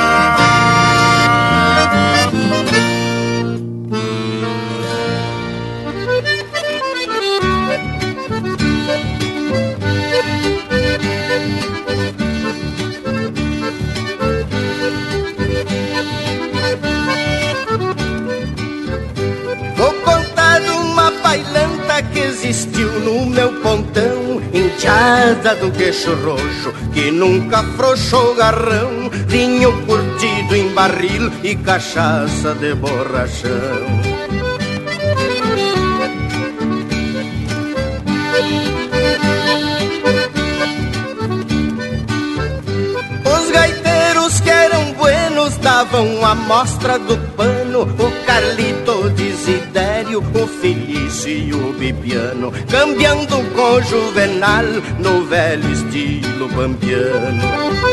Que existiu no meu pontão, inchada do queixo roxo, que nunca afrouxou garrão, vinho curtido em barril e cachaça de borrachão. Os gaiteiros que eram buenos davam a mostra do pano, o Carlito Desidério, o Felício e o Bibiano, cambiando com o Juvenal no velho estilo bambiano.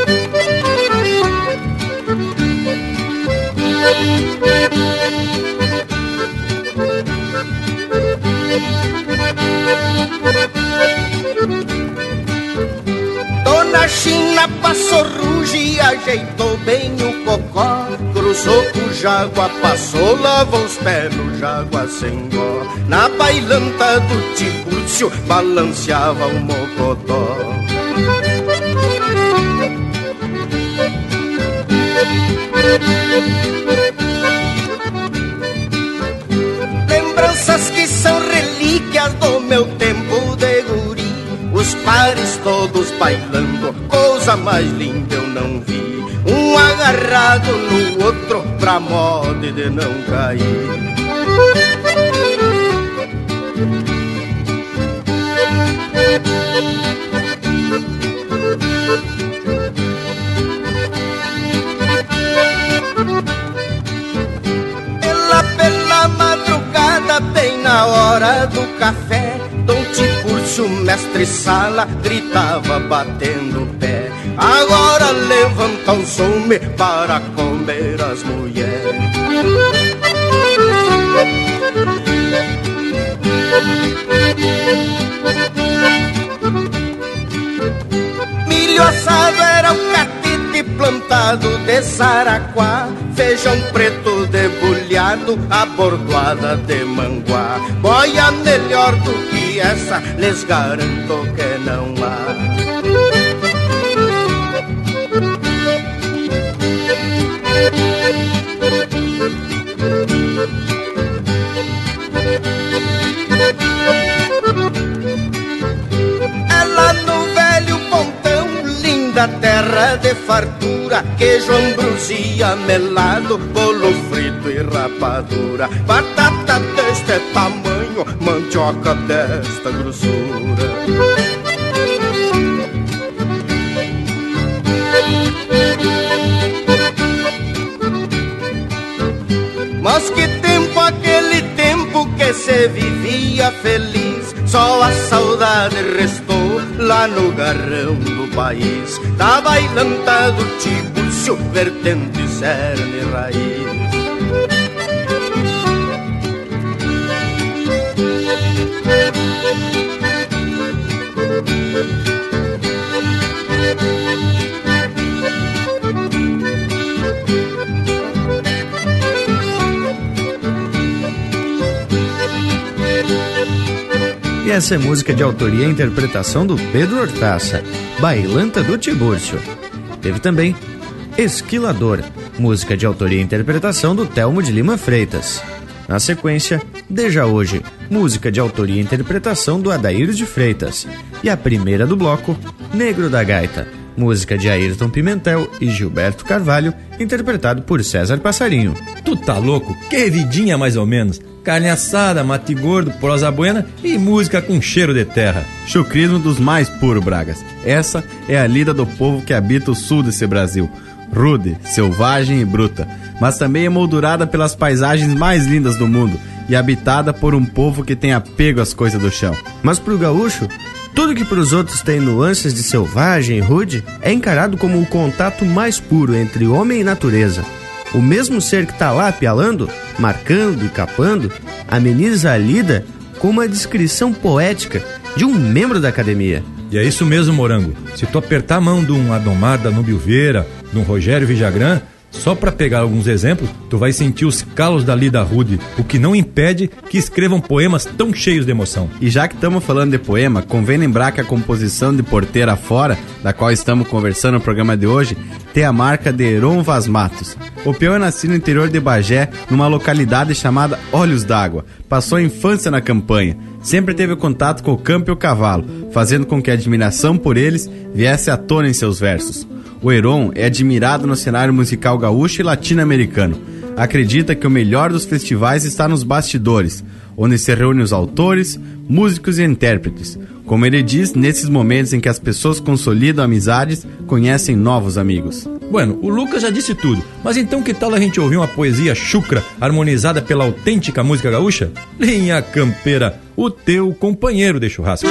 Dona China passou ruge e ajeitou bem o cocó, cruzou com o Jagua, passou, lavou os pés no Jagua sem dó. Na bailanta do Tiburcio balanceava o mocotó. Lembranças que são relíquias do meu tempo de guri, os pares todos bailando, coisa mais linda eu não vi. Um agarrado no outro pra moda de não cair. Ela pela madrugada, bem na hora do café, Dom Tiburcio, mestre sala, gritava batendo o pé: agora levanta o some para comer as mulheres. Milho assado era o catite plantado de saraquá, feijão preto debulhado, abordoada de manguá. Boia melhor do que essa, lhes garanto que não há. terra de fartura, queijo, ambrosia, melado, bolo frito e rapadura, batata deste tamanho, mandioca desta grossura. Mas que tempo, aquele tempo que se vivia feliz, só a saudade restou lá no garrão do país, da bailanta do Tiburcio, vertente, cerne e raiz. E essa é música de autoria e interpretação do Pedro Hortaça, Bailanta do Tiburcio. Teve também Esquilador, música de autoria e interpretação do Telmo de Lima Freitas. Na sequência, Deja Hoje, música de autoria e interpretação do Adair de Freitas. E a primeira do bloco, Negro da Gaita, música de Ayrton Pimentel e Gilberto Carvalho, interpretado por César Passarinho. Tu tá louco? Que vidinha mais ou menos. Carne assada, mate gordo, prosa buena e música com cheiro de terra. Chucrismo dos mais puros, Bragas. Essa é a lida do povo que habita o sul desse Brasil. Rude, selvagem e bruta, mas também emoldurada pelas paisagens mais lindas do mundo e habitada por um povo que tem apego às coisas do chão. Mas pro gaúcho, tudo que pros outros tem nuances de selvagem e rude é encarado como o contato mais puro entre homem e natureza. O mesmo ser que tá lá pialando, marcando e capando, ameniza a lida com uma descrição poética de um membro da academia. E é isso mesmo, Morango. Se tu apertar a mão de um Adomar Danúbio Vieira, de um Rogério Vijagrã, só para pegar alguns exemplos, tu vai sentir os calos da lida rude, o que não impede que escrevam poemas tão cheios de emoção. E já que estamos falando de poema, convém lembrar que a composição de Porteira Fora, da qual estamos conversando no programa de hoje, tem a marca de Heron Vaz Matos. O peão é nascido no interior de Bagé, numa localidade chamada Olhos d'Água. Passou a infância na campanha. Sempre teve contato com o campo e o cavalo, fazendo com que a admiração por eles viesse à tona em seus versos. O Heron é admirado no cenário musical gaúcho e latino-americano. Acredita que o melhor dos festivais está nos bastidores, onde se reúnem os autores, músicos e intérpretes. Como ele diz, nesses momentos em que as pessoas consolidam amizades, conhecem novos amigos. Bueno, o Lucas já disse tudo, mas então que tal a gente ouvir uma poesia chucra, harmonizada pela autêntica música gaúcha? Linha Campeira, o teu companheiro de churrasco.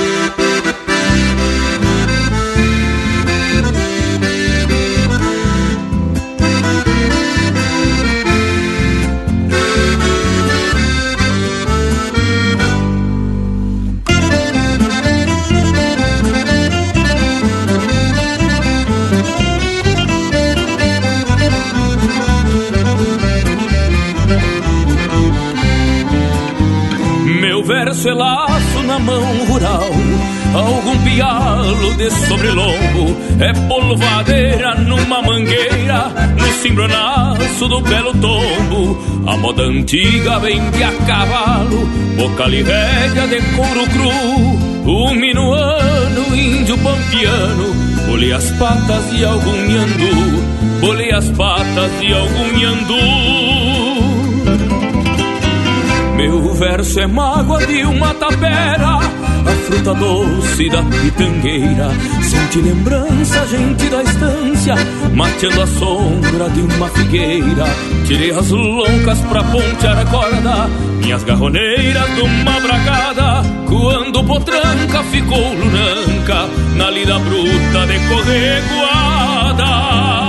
Verso é laço na mão rural, algum pialo de sobrelombo, é polvadeira numa mangueira, no cimbronaço do belo tombo. A moda antiga vem de a cavalo, bocal e rédea de couro cru, um minuano, índio pampiano, bolei as patas e algum nhandu, bolei as patas e algum nhandu. Meu verso é mágoa de uma tapera, a fruta doce da pitangueira. Sente lembrança, gente da estância, mateando a sombra de uma figueira. Tirei as loucas pra pontear a corda, minhas garroneiras de uma bragada, quando potranca ficou lunanca, na lida bruta de correguada.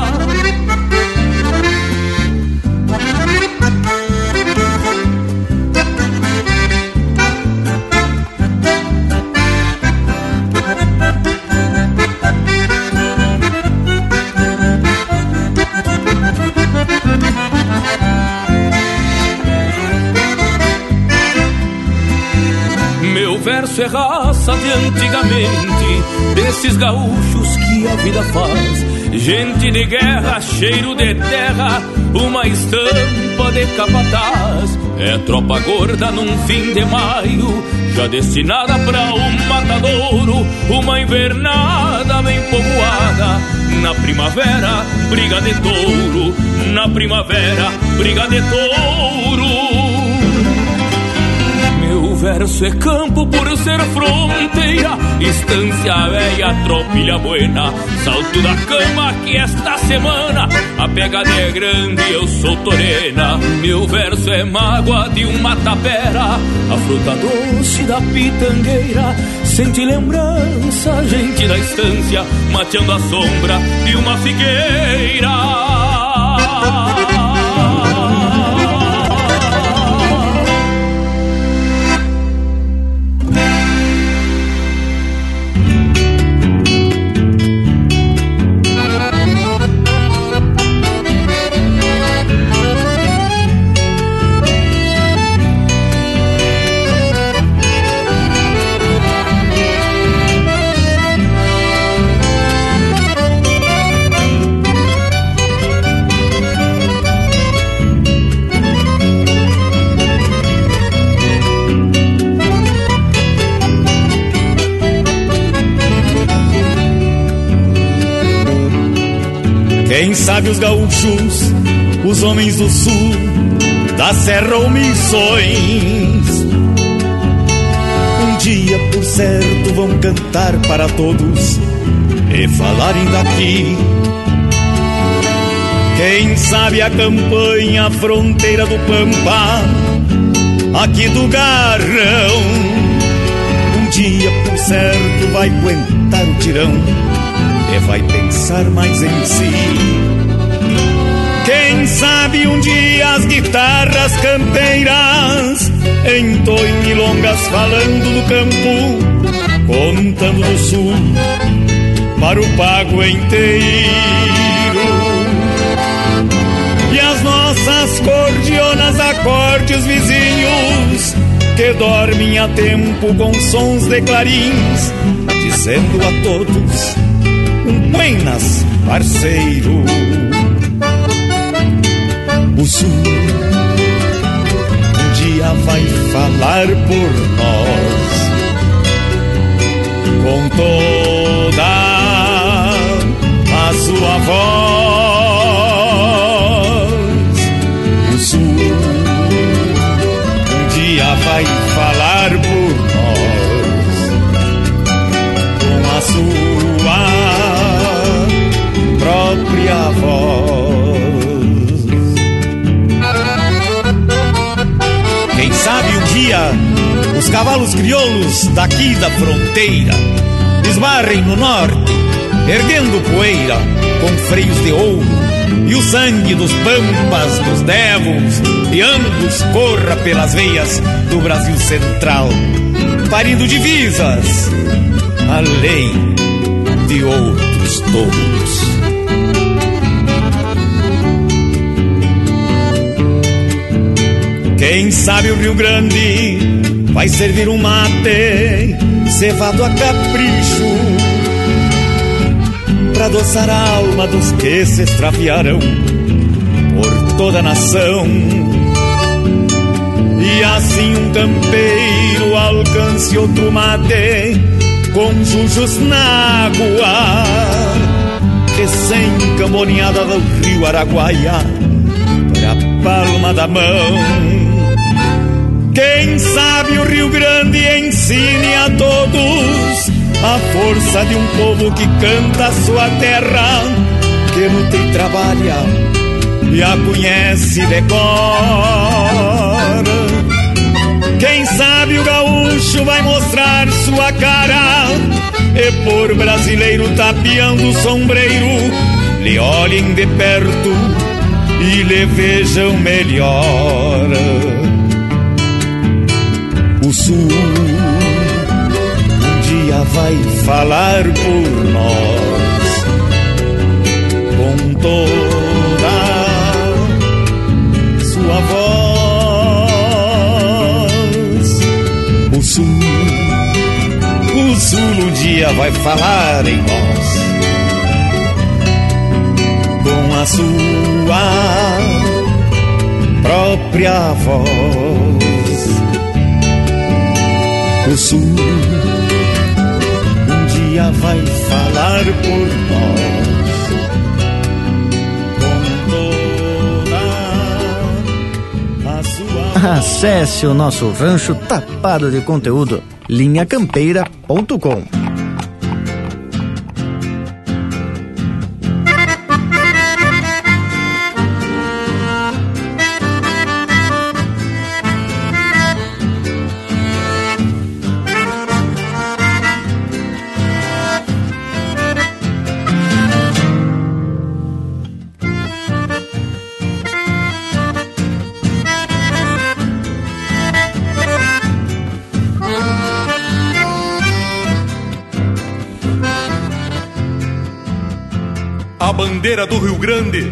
Verso é raça de antigamente, desses gaúchos que a vida faz. Gente de guerra, cheiro de terra, uma estampa só de capataz. É tropa gorda num fim de maio, já destinada pra um matadouro. Uma invernada bem povoada, na primavera, briga de touro. Na primavera, briga de touro. Meu verso é campo por ser fronteira, estância velha, tropilha buena. Salto da cama que esta semana a pegada é grande e eu sou torena. Meu verso é mágoa de uma tapera, a fruta doce da pitangueira. Sente lembrança, gente da estância, mateando a sombra de uma figueira. Quem sabe os gaúchos, os homens do sul, da serra ou missões, um dia por certo vão cantar para todos e falarem daqui. Quem sabe a campanha, a fronteira do Pampa, aqui do Garrão, um dia por certo vai aguentar o tirão e vai pensar mais em si. Quem sabe um dia as guitarras campeiras entoem milongas falando do campo, contando do sul para o pago inteiro. E as nossas cordionas acorde os vizinhos que dormem a tempo com sons de clarins, dizendo a todos um buenas, parceiro. O sul um dia vai falar por nós com toda a sua voz. O sul um dia vai falar por nós com a sua própria voz. Quem sabe um dia os cavalos crioulos daqui da fronteira esbarrem no norte, erguendo poeira com freios de ouro, e o sangue dos pampas, dos devos e ambos corra pelas veias do Brasil central, parindo divisas além de outros touros. Quem sabe o Rio Grande vai servir um mate cevado a capricho pra adoçar a alma dos que se extraviaram por toda a nação. E assim um campeiro alcance outro mate com jujos na água, recém-camboneada do rio Araguaia pra palma da mão. Quem sabe o Rio Grande ensine a todos a força de um povo que canta a sua terra, que luta e trabalha e a conhece de cor. Quem sabe o gaúcho vai mostrar sua cara e por brasileiro tapeando o sombreiro lhe olhem de perto e lhe vejam melhor. O sul um dia vai falar por nós com toda sua voz. O sul, o sul um dia vai falar em nós com a sua própria voz. O sul um dia vai falar por nós. Acesse o nosso rancho tapado de conteúdo, linha campeira ponto com. A bandeira do Rio Grande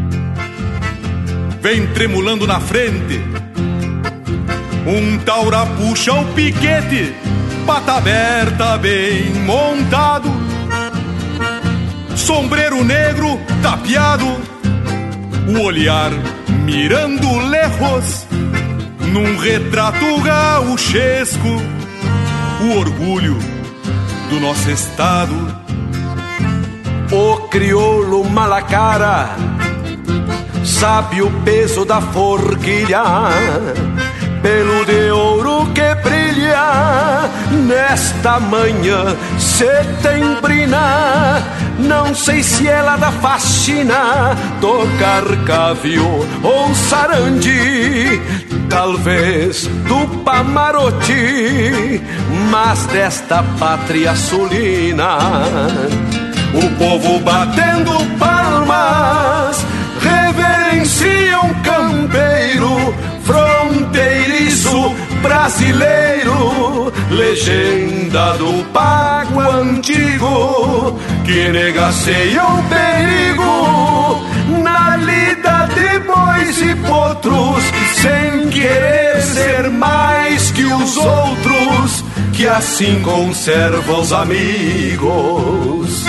vem tremulando na frente. Um taura puxa o piquete, pata aberta bem montado, sombreiro negro tapeado, o olhar mirando lejos, num retrato gauchesco, o orgulho do nosso estado. O crioulo malacara sabe o peso da forquilha, pelo de ouro que brilha nesta manhã setembrina. Não sei se ela da faxina, tocar cavio ou sarandi, talvez do Pamarote, mas desta pátria sulina. O povo batendo palmas reverencia um campeiro fronteiriço brasileiro, legenda do pago antigo que negaceia o perigo na lida de bois e potros, sem querer ser mais que os outros, que assim conserva os amigos.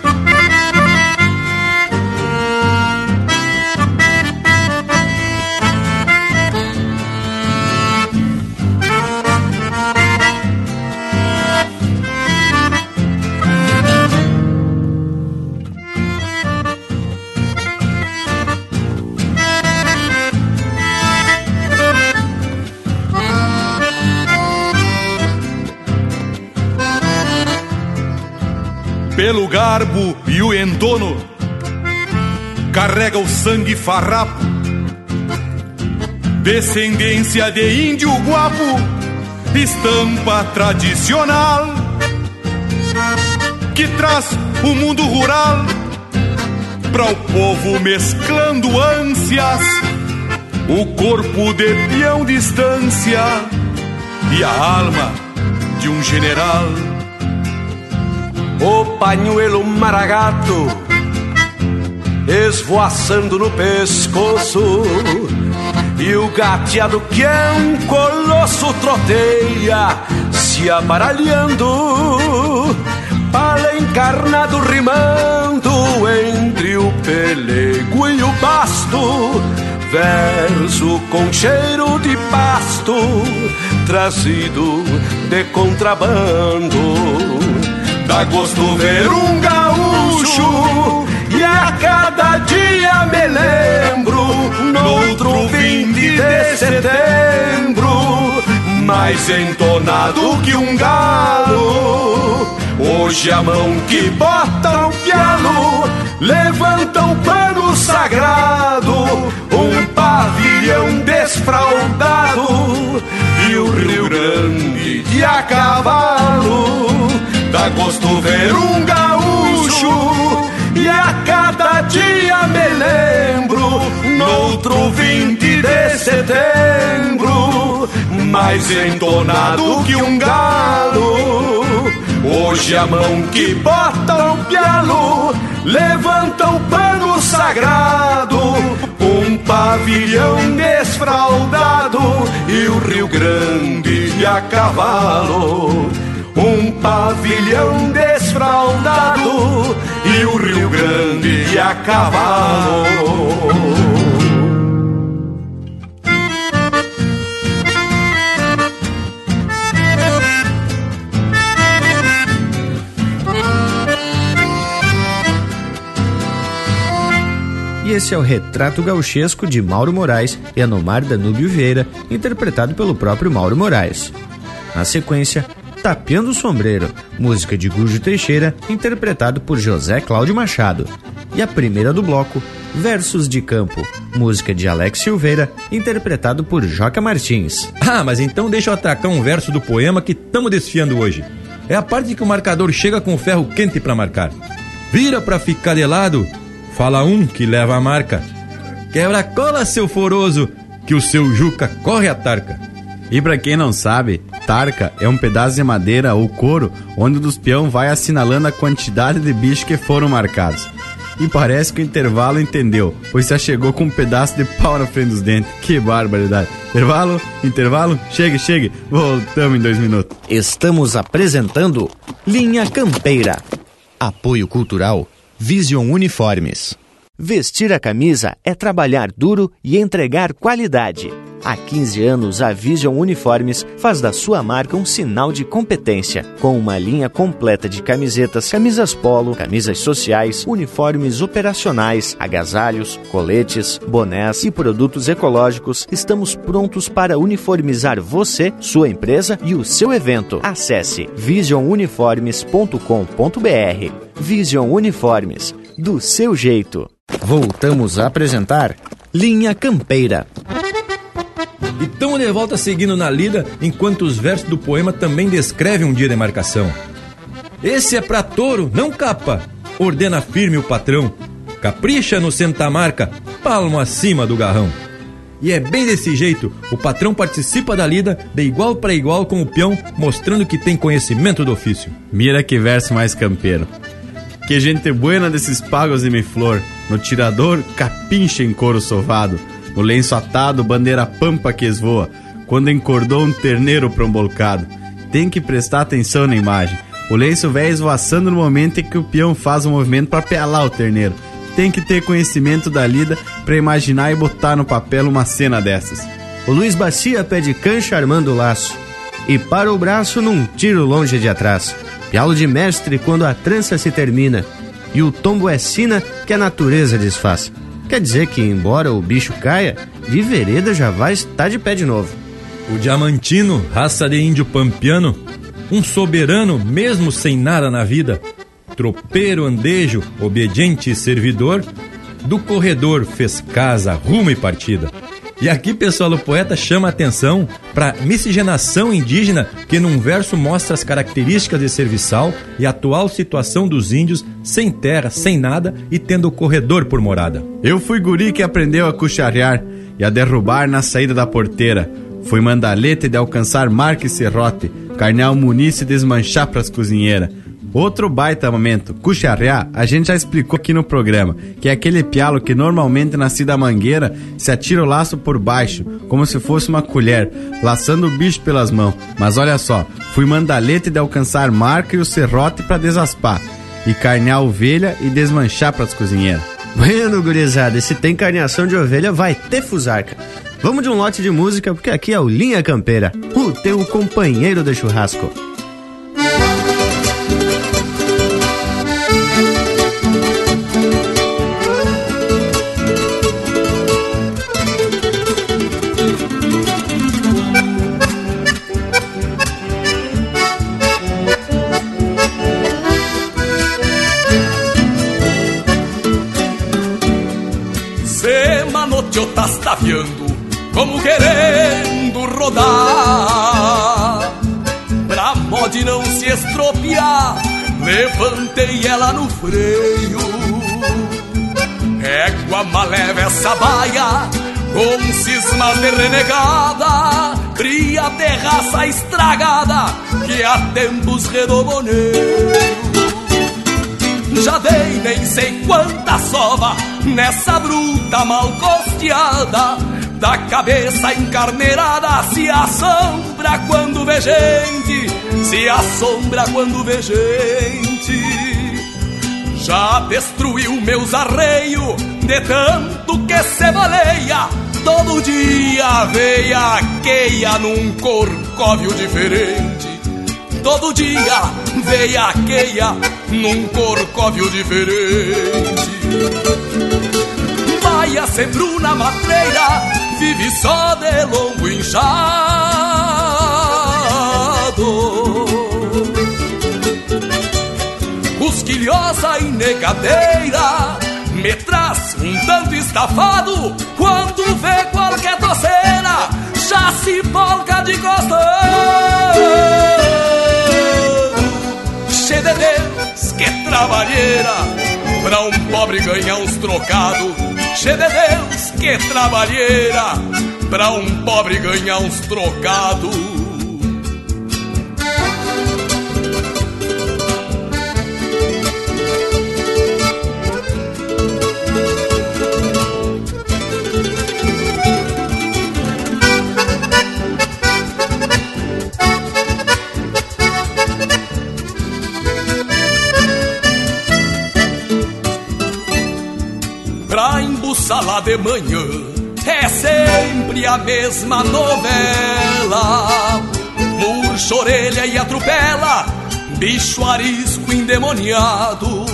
Pelo garbo e o entono, carrega o sangue farrapo, descendência de índio guapo, estampa tradicional, que traz o mundo rural para o povo mesclando ânsias, o corpo de peão distância e a alma de um general. O pañuelo maragato esvoaçando no pescoço, e o gateado que é um colosso troteia se aparalhando, pala encarnado rimando entre o pelego e o basto, verso com cheiro de pasto trazido de contrabando. Dá gosto ver um gaúcho e a cada dia me lembro, no outro vinte de setembro, mais entonado que um galo. Hoje a mão que bota o pialo levanta o pano sagrado, um pavilhão desfraldado e o Rio Grande de a cavalo. Dá gosto ver um gaúcho e a cada dia me lembro, no outro vinte de setembro, mais entonado que um galo. Hoje a mão que bota o pialo levanta o pano sagrado, um pavilhão desfraldado e o Rio Grande de a cavalo. Um pavilhão desfraldado e o Rio Grande a cavalo. esse é o Retrato Gauchesco de Mauro Moraes e Anomar Danúbio Vieira, interpretado pelo próprio Mauro Moraes. Na sequência, Tapeando o Sombreiro, música de Gujo Teixeira, interpretado por José Cláudio Machado. E a primeira do bloco, Versos de Campo, música de Alex Silveira, interpretado por Joca Martins. Ah, mas então deixa eu atracar um verso do poema que estamos desfiando hoje. É a parte que o marcador chega com o ferro quente pra marcar. Vira pra ficar de lado, fala um que leva a marca. Quebra a cola, seu foroso, que o seu Juca corre a tarca. E pra quem não sabe, tarca é um pedaço de madeira ou couro onde o dos peão vai assinalando a quantidade de bichos que foram marcados. E parece que o intervalo entendeu, pois já chegou com um pedaço de pau na frente dos dentes. Que barbaridade. Intervalo, intervalo, chegue, chegue. Voltamos em dois minutos. Estamos apresentando Linha Campeira. Apoio Cultural Vision Uniformes. Vestir a camisa é trabalhar duro e entregar qualidade. Há quinze anos, a Vision Uniformes faz da sua marca um sinal de competência, com uma linha completa de camisetas, camisas polo, camisas sociais, uniformes operacionais, agasalhos, coletes, bonés e produtos ecológicos. Estamos prontos para uniformizar você, sua empresa e o seu evento. Acesse vision uniformes ponto com ponto b r. Vision Uniformes, do seu jeito. Voltamos a apresentar Linha Campeira. E tamo de volta seguindo na lida, enquanto os versos do poema também descrevem um dia de marcação. Esse é pra touro, não capa, ordena firme o patrão. Capricha no centamarca, palmo acima do garrão. E é bem desse jeito, o patrão participa da lida de igual para igual com o peão, mostrando que tem conhecimento do ofício. Mira que verso mais campeiro. Que gente buena desses pagos de mi flor, no tirador capincha em couro sovado, no lenço atado bandeira pampa que esvoa, quando encordou um terneiro prombolcado. Tem que prestar atenção na imagem, o lenço véio esvoaçando no momento em que o peão faz o movimento para pelar o terneiro. Tem que ter conhecimento da lida para imaginar e botar no papel uma cena dessas. O Luiz Bacia pede cancha armando o laço e para o braço num tiro longe de atrás. Pialo de mestre quando a trança se termina e o tombo é sina que a natureza desfaz. Quer dizer que, embora o bicho caia, de vereda já vai estar de pé de novo. O diamantino, raça de índio pampiano, um soberano mesmo sem nada na vida, tropeiro, andejo, obediente e servidor, do corredor fez casa, rumo e partida. E aqui, pessoal, o poeta chama a atenção para miscigenação indígena, que num verso mostra as características de serviçal e a atual situação dos índios sem terra, sem nada e tendo o corredor por morada. Eu fui guri que aprendeu a cucharear e a derrubar na saída da porteira. Fui mandalete de alcançar marca e serrote, carneal muniz e desmanchar pras cozinheiras. Outro baita momento, cucharrear, a gente já explicou aqui no programa, que é aquele pialo que normalmente nasce da mangueira se atira o laço por baixo, como se fosse uma colher, laçando o bicho pelas mãos. Mas olha só, fui mandalete de alcançar marca e o serrote pra desaspar, e carnear a ovelha e desmanchar pras cozinheiras. Bueno, gurizada, se tem carneação de ovelha, vai ter fusarca. Vamos de um lote de música, porque aqui é o Linha Campeira, o teu companheiro de churrasco. Eu tá tasteando como querendo rodar. Pra mod não se estropiar, levantei ela no freio. Égua maleva essa baia, com cismas de renegada, cria de raça estragada, que há tempos redoboneiro. Já dei nem sei quanta sova nessa bruta mal costeada, da cabeça encarneirada se assombra quando vê gente, se assombra quando vê gente. Já destruiu meus arreios de tanto que se baleia, todo dia veia queia num corcóvio diferente. Todo dia veiaqueia num corcóvio diferente. Baia sempre na matreira, vive só de lombo inchado. Cusquilhosa e negadeira me traz um tanto estafado. Quando vê qualquer toceira, já se polca de costado. Che de Deus, que trabalheira, pra um pobre ganhar uns trocados. Che de Deus, que trabalheira, pra um pobre ganhar uns trocados. Pra embuçar lá de manhã é sempre a mesma novela. Murcha orelha e atropela, bicho arisco endemoniado.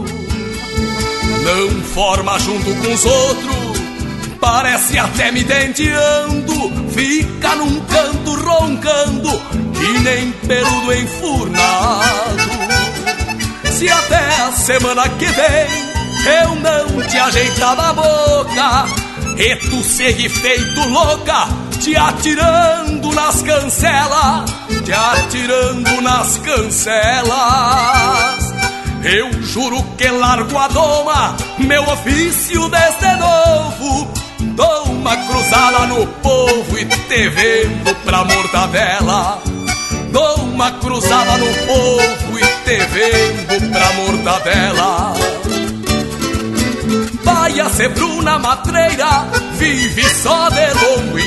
Não forma junto com os outros, parece até me denteando. Fica num canto roncando, que nem peludo enfurnado. Se até a semana que vem eu não te ajeitar na boca, e tu segue feito louca, te atirando nas cancelas, te atirando nas cancelas. Eu juro que largo a doma, meu ofício desde novo. Dou uma cruzada no povo e te vendo pra mortadela. Dou uma cruzada no povo e te vendo pra mortadela. Baia sempre na matreira, vive só de lombo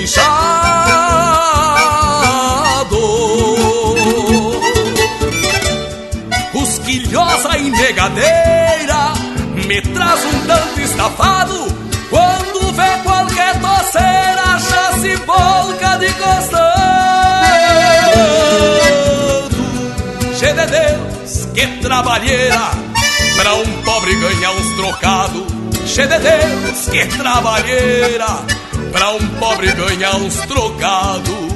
inchado. Cusquilhosa e negadeira me traz um tanto estafado. Quando vê qualquer toceira, já se polca de costado. Che de Deus, que trabalheira, pra um pobre ganhar uns trocados. Che de Deus, que trabalheira, pra um pobre ganhar uns trocados.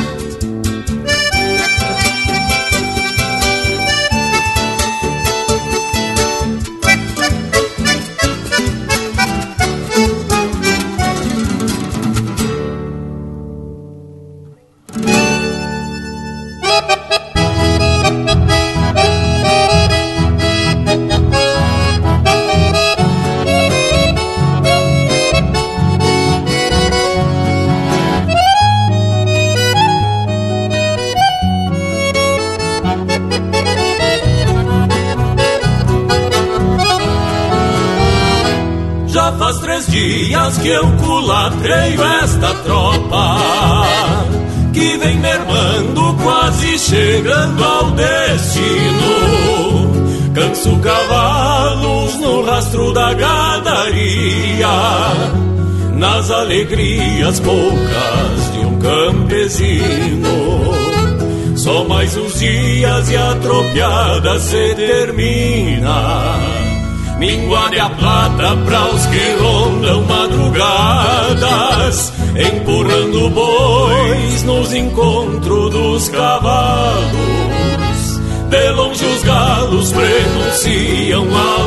Faz três dias que eu culatreio esta tropa, que vem mermando, quase chegando ao destino. Canso cavalos no rastro da gadaria, nas alegrias poucas de um campesino. Só mais uns dias e a tropiada se termina. Minguade a plata pra os que rondam madrugadas, empurrando bois nos encontros dos cavalos. De longe os galos prenunciam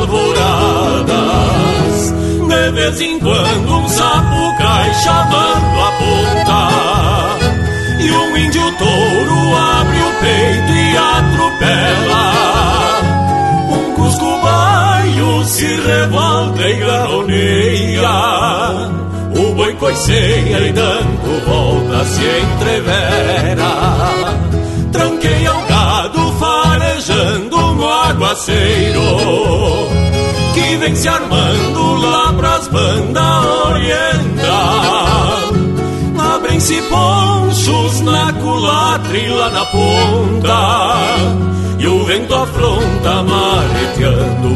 alvoradas. De vez em quando um sapo cai chamando a ponta, e um índio touro abre o peito e atropela. Um cusco baio se revolta e garroneia, o boi coiceia e dando volta se entrevera. Tranqueia o gado farejando no aguaceiro, que vem se armando lá pras bandas oriental. Abrem-se ponchos na culatra e lá na ponta, e o vento afronta mareteando o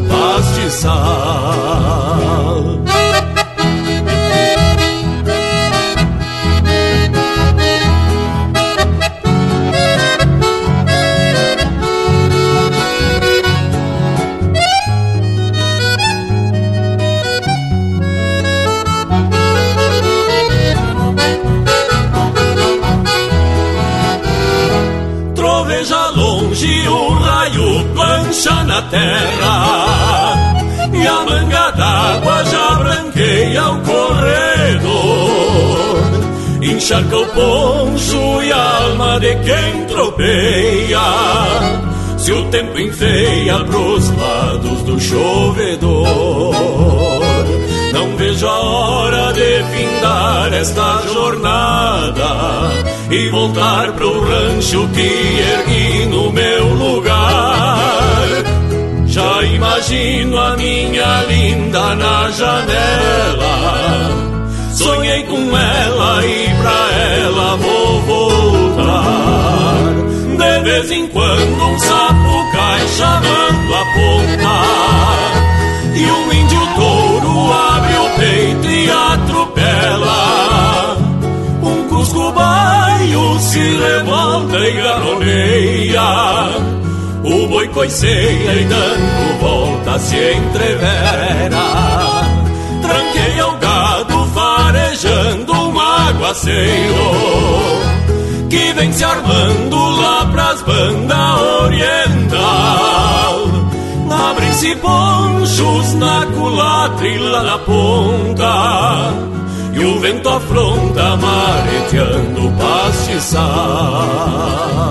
pastiçal. veja longe o raio plancha na terra e a manga d'água já branqueia o corredor, encharca o poncho e a alma de quem tropeia, se o tempo enfeia pros lados do chovedor. Não vejo a hora de findar esta jornada e voltar pro rancho que ergui no meu lugar. Já imagino a minha linda na janela, sonhei com ela e pra ela vou voltar. De vez em quando um sapo cai chamando a ponta e um índio touro abre o peito e atropela. Um cusco baio se revolta e garoleia, o boi coiceia e dando volta se entrevera. Tranqueia o gado farejando um aguaceiro que vem se armando lá pras bandas oriental. Abrem-se ponchos na culatra e lá na ponta, e o vento afronta mareteando o pastiçal.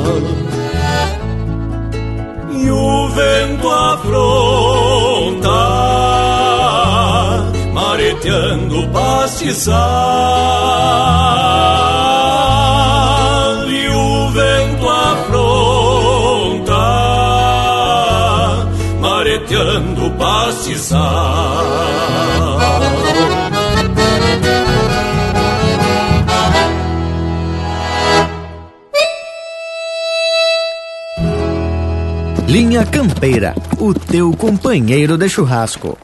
E o vento afronta mareteando o pastiçal. E o vento afronta mareteando o pastiçal. Linha Campeira, o teu companheiro de churrasco.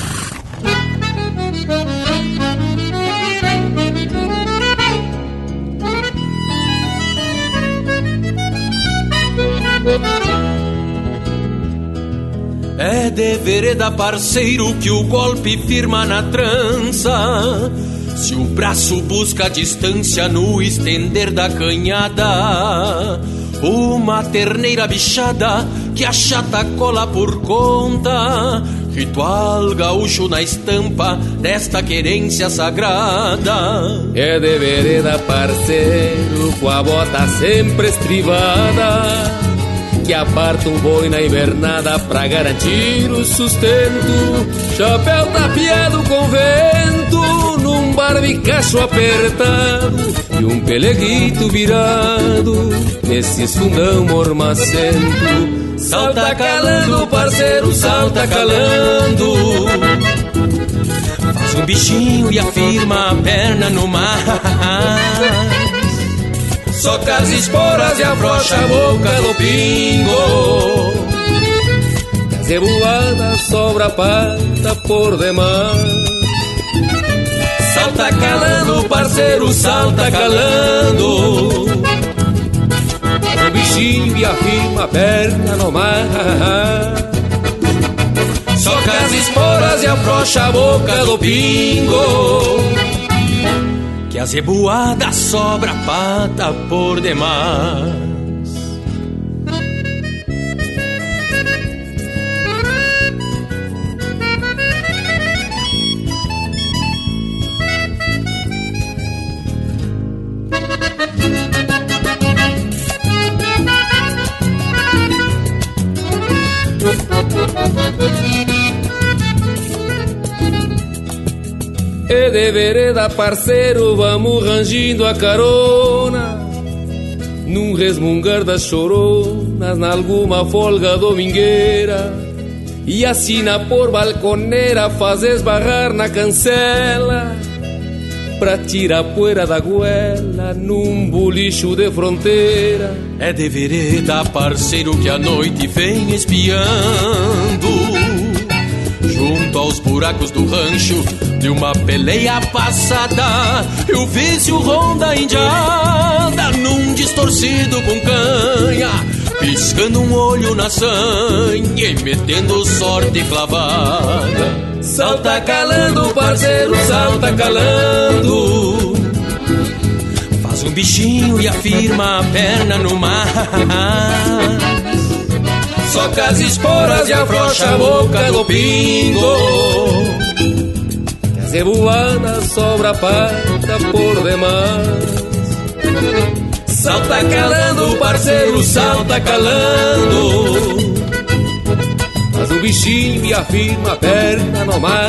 É de vereda, parceiro, que o golpe firma na trança. Se o braço busca distância no estender da canhada, uma terneira bichada que achata a cola por conta, ritual gaúcho na estampa desta querência sagrada. É de vereda, parceiro, com a bota sempre estrivada, que aparta um boi na invernada pra garantir o sustento. Chapéu tapeado com vento, num barbicacho apertado e um peleguito virado nesses fundão mormacento. Salta calando, parceiro, salta calando, faz um bichinho e afirma a perna no mar. Soca as esporas e afrouxa a boca no pingo. Zebuada sobra a pata por demais. Salta calando, parceiro, salta calando, faz um bichinho e afirma a perna no mar. Soca as esporas e afrouxa a boca do pingo, que a zebuada sobra a pata por demais. E de vereda, parceiro, vamos rangindo a carona, num resmungar das choronas, nalguma folga domingueira, e assina por balconeira faz esbarrar na cancela, pra tirar a poeira da goela num bolicho de fronteira. É de vereda, parceiro, que a noite vem espiando, junto aos buracos do rancho de uma peleia passada, eu vício ronda indiada num distorcido com canha, piscando um olho na sanha e metendo sorte clavada. Salta calando, parceiro, salta calando, faz um bichinho e afirma a perna no mar. Soca as esporas e afrouxa a boca do pingo. A zebuana sobra a pata por demais. Salta calando, parceiro, salta calando. Mas o bichinho me afirma a perna no mar.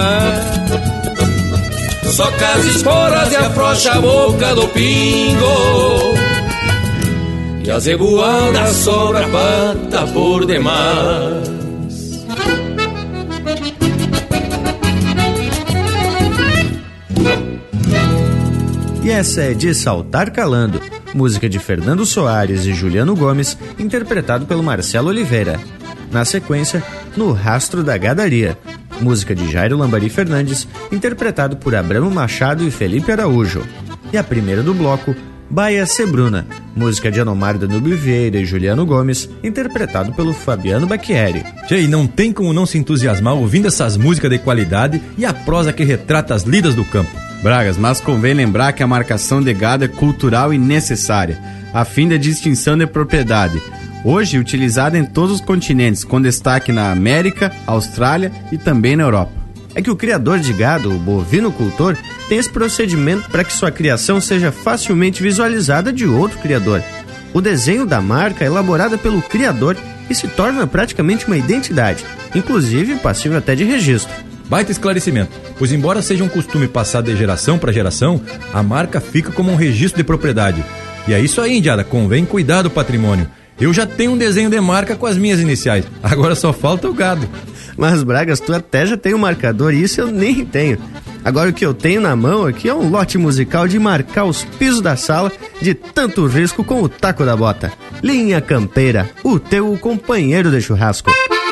Soca as esporas e afrouxa a boca do pingo. E a zebuana sobra a pata por demais. E essa é de Saltar Calando, música de Fernando Soares e Juliano Gomes, interpretado pelo Marcelo Oliveira. Na sequência, No Rastro da Gadaria, música de Jairo Lambari Fernandes, interpretado por Abramo Machado e Felipe Araújo. E a primeira do bloco, Baia Sebruna, música de Anomar Danúbio Vieira e Juliano Gomes, interpretado pelo Fabiano Bacchieri. Tchê, não tem como não se entusiasmar ouvindo essas músicas de qualidade e a prosa que retrata as lidas do campo. Bragas, mas convém lembrar que a marcação de gado é cultural e necessária, a fim da distinção de propriedade, hoje utilizada em todos os continentes, com destaque na América, Austrália e também na Europa. É que o criador de gado, o bovinocultor, tem esse procedimento para que sua criação seja facilmente visualizada de outro criador. O desenho da marca é elaborado pelo criador e se torna praticamente uma identidade, inclusive passível até de registro. Baita esclarecimento, pois embora seja um costume passado de geração para geração, a marca fica como um registro de propriedade. E é isso aí, indiada, convém cuidar do patrimônio. Eu já tenho um desenho de marca com as minhas iniciais, agora só falta o gado. Mas, Bragas, tu até já tem um marcador e isso eu nem tenho. Agora o que eu tenho na mão aqui é um lote musical de marcar os pisos da sala de tanto risco com o taco da bota. Linha Campeira, o teu companheiro de churrasco.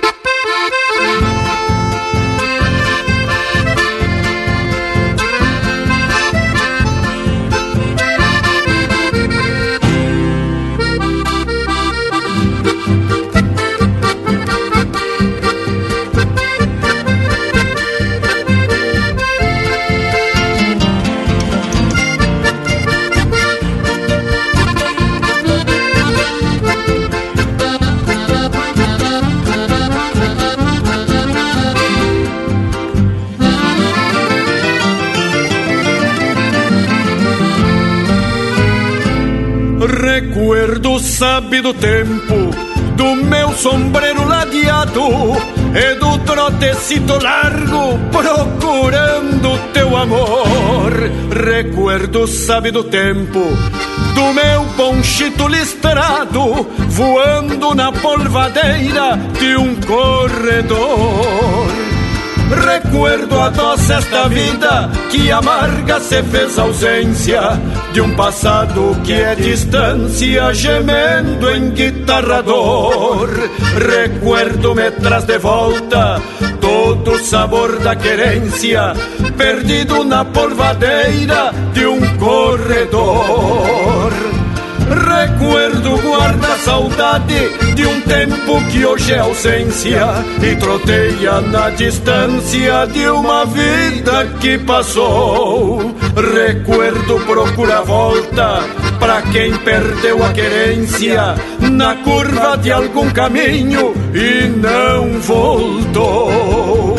Recuerdo sabe do tempo do meu sombreiro ladeado e do trotecito largo procurando teu amor. Recuerdo sabe do tempo do meu ponchito listrado voando na polvadeira de um corredor. Recuerdo a doce esta vida que amarga se fez ausência de um passado que é distância gemendo em guitarrador. Recuerdo me traz de volta todo o sabor da querência perdido na polvadeira de um corredor. Recuerdo guarda saudade de um tempo que hoje é ausência e troteia na distância de uma vida que passou. Recuerdo procura volta pra quem perdeu a querência na curva de algum caminho e não voltou.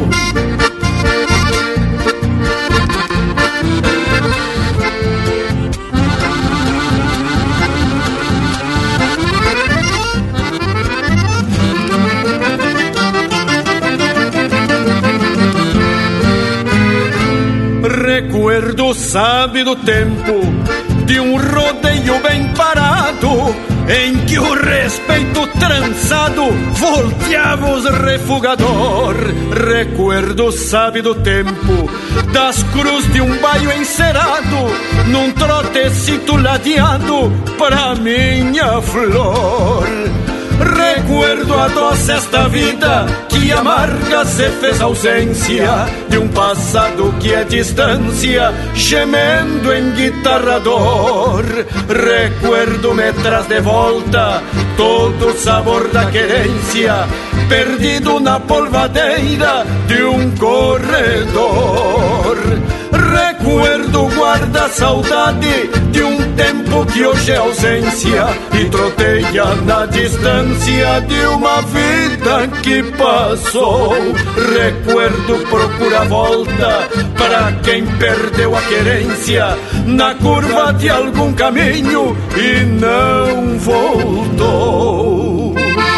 Recuerdo sabe do tempo de um rodeio bem parado em que o respeito trançado volteava os refugador. Recuerdo sabe do tempo das cruz de um baio encerado num trotecito ladeado pra minha flor. Recuerdo a doce esta vida que amarga se fez ausência de um passado que é distância gemendo em guitarrador. Recuerdo me traz de volta todo o sabor da querência perdido na polvadeira de um corredor. Recuerdo recuerdo guarda saudade de um tempo que hoje é ausência e troteia na distância de uma vida que passou. Recuerdo procura volta para quem perdeu a querência na curva de algum caminho e não voltou.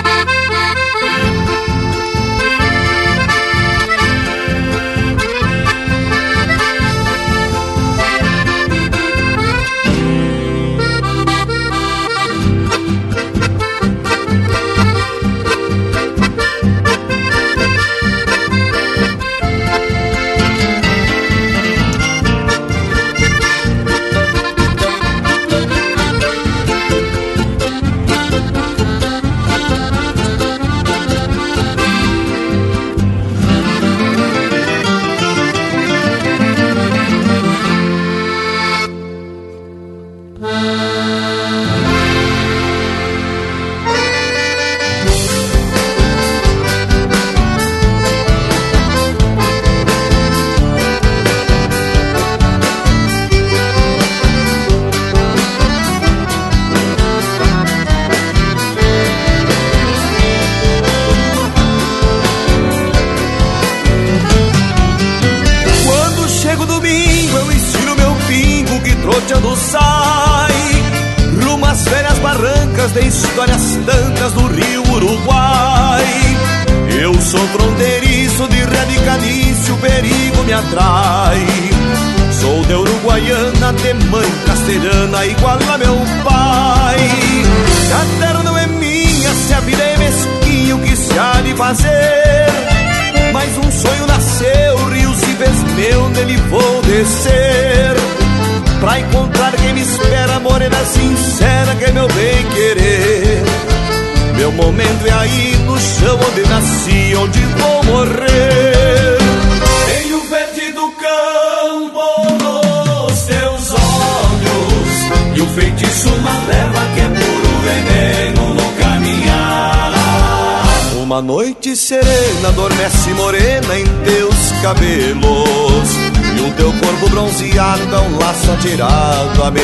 De histórias tantas do Rio Uruguai. Eu sou fronteiriço de radicalício, o perigo me atrai. Sou de Uruguaiana, de mãe castelhana, igual a meu pai. Se a terra não é minha, se a vida é mesquinha, o que se há de fazer? Mas um sonho nasceu, o rio se fez meu, nele vou descer pra encontrar quem me espera, morena sincera, que é meu bem querer. Meu momento é aí no chão onde nasci, onde vou morrer. Tem o verde do campo nos teus olhos e o feitiço uma leva que é puro veneno no caminhar. Uma noite serena adormece morena em teus cabelos e o teu corpo bronzeado é um laço atirado a me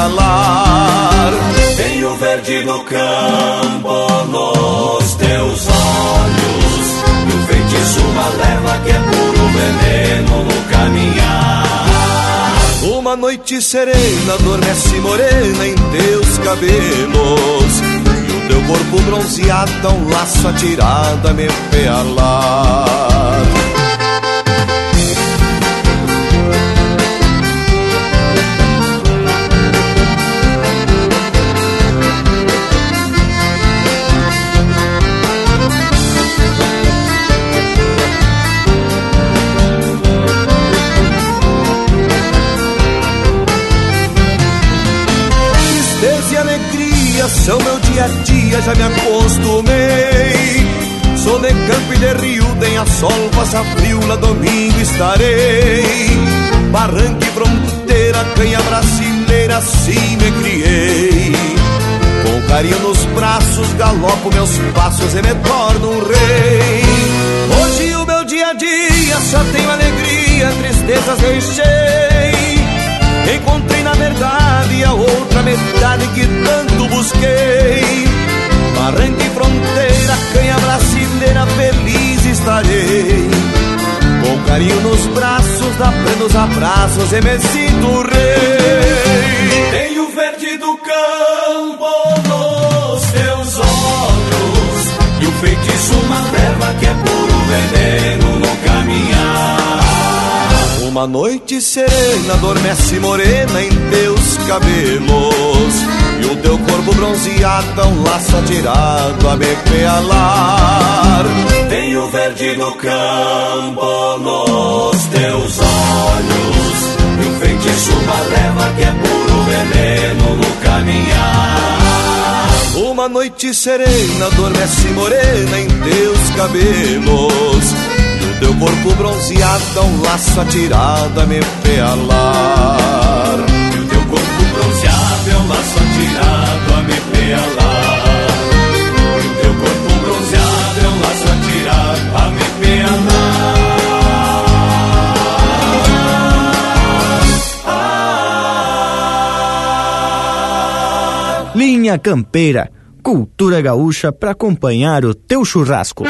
pealar. Tem o verde do campo nos teus olhos e o feitiço uma leva que é puro veneno no caminhar. Uma noite serena adormece morena em teus cabelos e o teu corpo bronzeado é um laço atirado a me pealar. São meu dia a dia, já me acostumei. Sou de campo e de rio, tem a sol, passa frio, lá domingo estarei. Barranca e fronteira, canha brasileira, assim me criei. Com carinho nos braços, galopo meus passos e me torno um rei. Hoje o meu dia a dia só tenho alegria, tristezas deixei. Encontrei na verdade a outra metade que tanto busquei. Barranca e fronteira, canha brasileira, feliz estarei. Com carinho nos braços, dá plenos abraços e me sinto rei. Tem o verde do campo nos teus olhos e o feitiço uma leva que é puro veneno no caminhar. Uma noite serena adormece morena em teus cabelos e o teu corpo bronzeado é um laço atirado a me pealar. Tem o verde do campo nos teus olhos e o feitiço uma leva que é puro veneno no caminhar. Uma noite serena adormece morena em teus cabelos e o teu corpo bronzeado é um laço atirado a me pealar. E o teu corpo bronzeado é um laço atirado a me pealar. E o teu corpo bronzeado é um laço atirado a me pealar. Linha Campeira, cultura gaúcha para acompanhar o teu churrasco.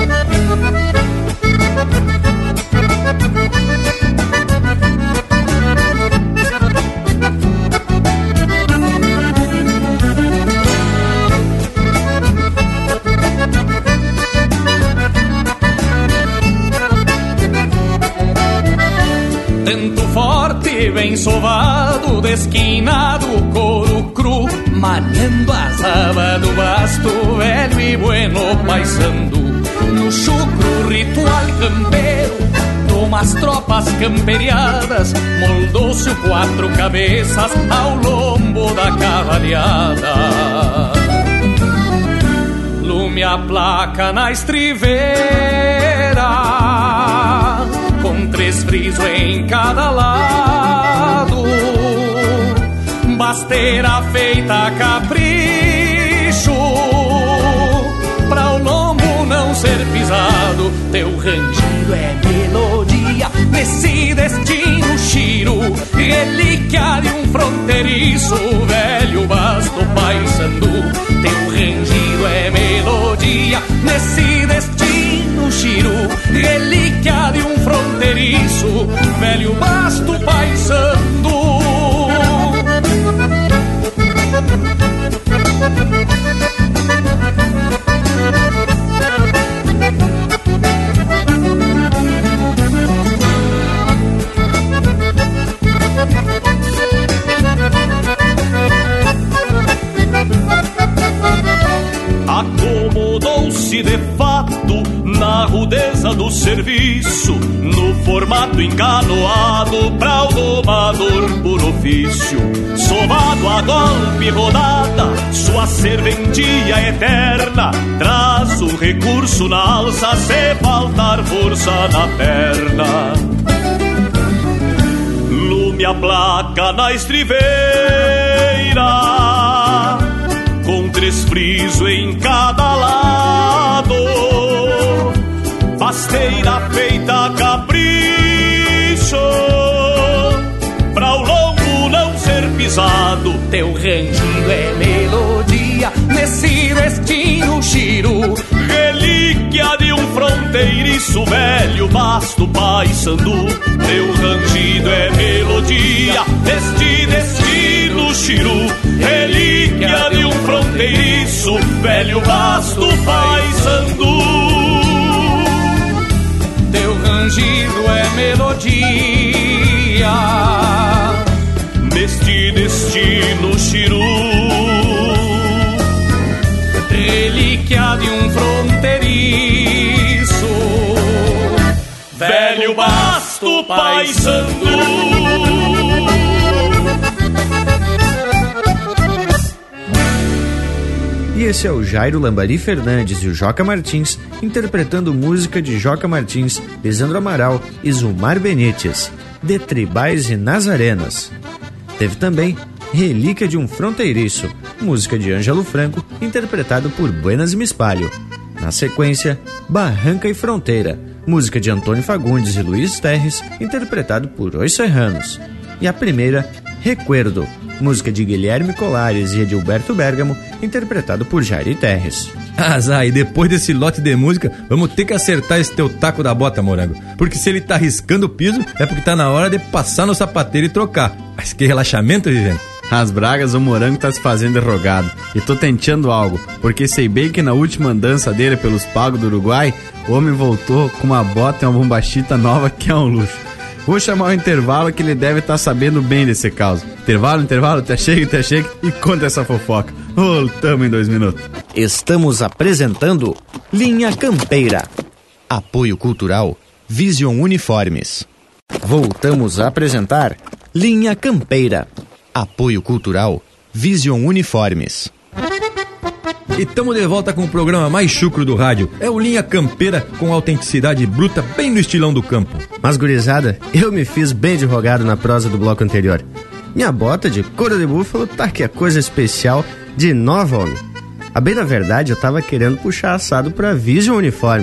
Tento forte, bem sovado, desquinado, couro cru, manhando as abas do basto, velho e bueno paisando. No chucro ritual campeiro, umas tropas camperiadas, moldou-se o quatro cabeças ao lombo da cavalhada. Lume a placa na estriveira, com três frisos em cada lado, basteira feita a capricho, pra o lombo não ser pisado. Teu rangido é melodia, nesse destino chiro, relíquia de um fronteiriço, velho basto paissandu. Teu rangido é melodia, nesse destino chiro, relíquia de um fronteiriço, velho basto paissandu. Acomodou-se de fato na rudeza do serviço, no formato encanoado pra o domador por ofício. Sovado a golpe rodada, sua serventia eterna, traz o recurso na alça se faltar força na perna. Lume a placa na estriveira, com três frisos em cada lado, basteira feita a capricho, pra o lombo não ser pisado. Teu rangido é melodia, nesse destino chiro, relíquia de um fronteiriço, velho basto paissandu. Teu rangido é melodia, neste destino chiro, relíquia de um fronteiriço, velho basto paissandu. Teu rangido é melodia, neste destino chiru, relíquia de um fronteiriço, velho basto paissandu. E esse é o Jairo Lambari Fernandes e o Joca Martins interpretando música de Joca Martins, Lisandro Amaral e Zumar Benites, de Tribais e Nazarenas. Teve também Relíquia de um Fronteiriço, música de Ângelo Franco, interpretado por Buenas e Mispalho. Na sequência, Barranca e Fronteira, música de Antônio Fagundes e Luiz Terres, interpretado por Os Serranos. E a primeira, Recuerdo, música de Guilherme Colares e Edilberto Bergamo, interpretado por Jairi Terres. Ah, Zá, e depois desse lote de música, vamos ter que acertar esse teu taco da bota, Morango. Porque se ele tá riscando o piso, é porque tá na hora de passar no sapateiro e trocar. Mas que relaxamento, Vivente. As bragas, o Morango tá se fazendo rogado. E tô tentando algo, porque sei bem que na última andança dele pelos pagos do Uruguai, o homem voltou com uma bota e uma bombachita nova que é um luxo. Vou chamar o intervalo que ele deve estar tá sabendo bem desse caso. Intervalo, intervalo, te chega, te chega e conta essa fofoca. Voltamos em dois minutos. Estamos apresentando Linha Campeira. Apoio Cultural Vision Uniformes. Voltamos a apresentar Linha Campeira. Apoio Cultural Vision Uniformes. E tamo de volta com o programa mais chucro do rádio. É o Linha Campeira com autenticidade bruta, bem no estilão do campo. Mas, gurizada, eu me fiz bem de rogado na prosa do bloco anterior. Minha bota de couro de búfalo tá que é coisa especial de nova, homem. A bem da verdade, eu tava querendo puxar assado pra Vision Uniformes,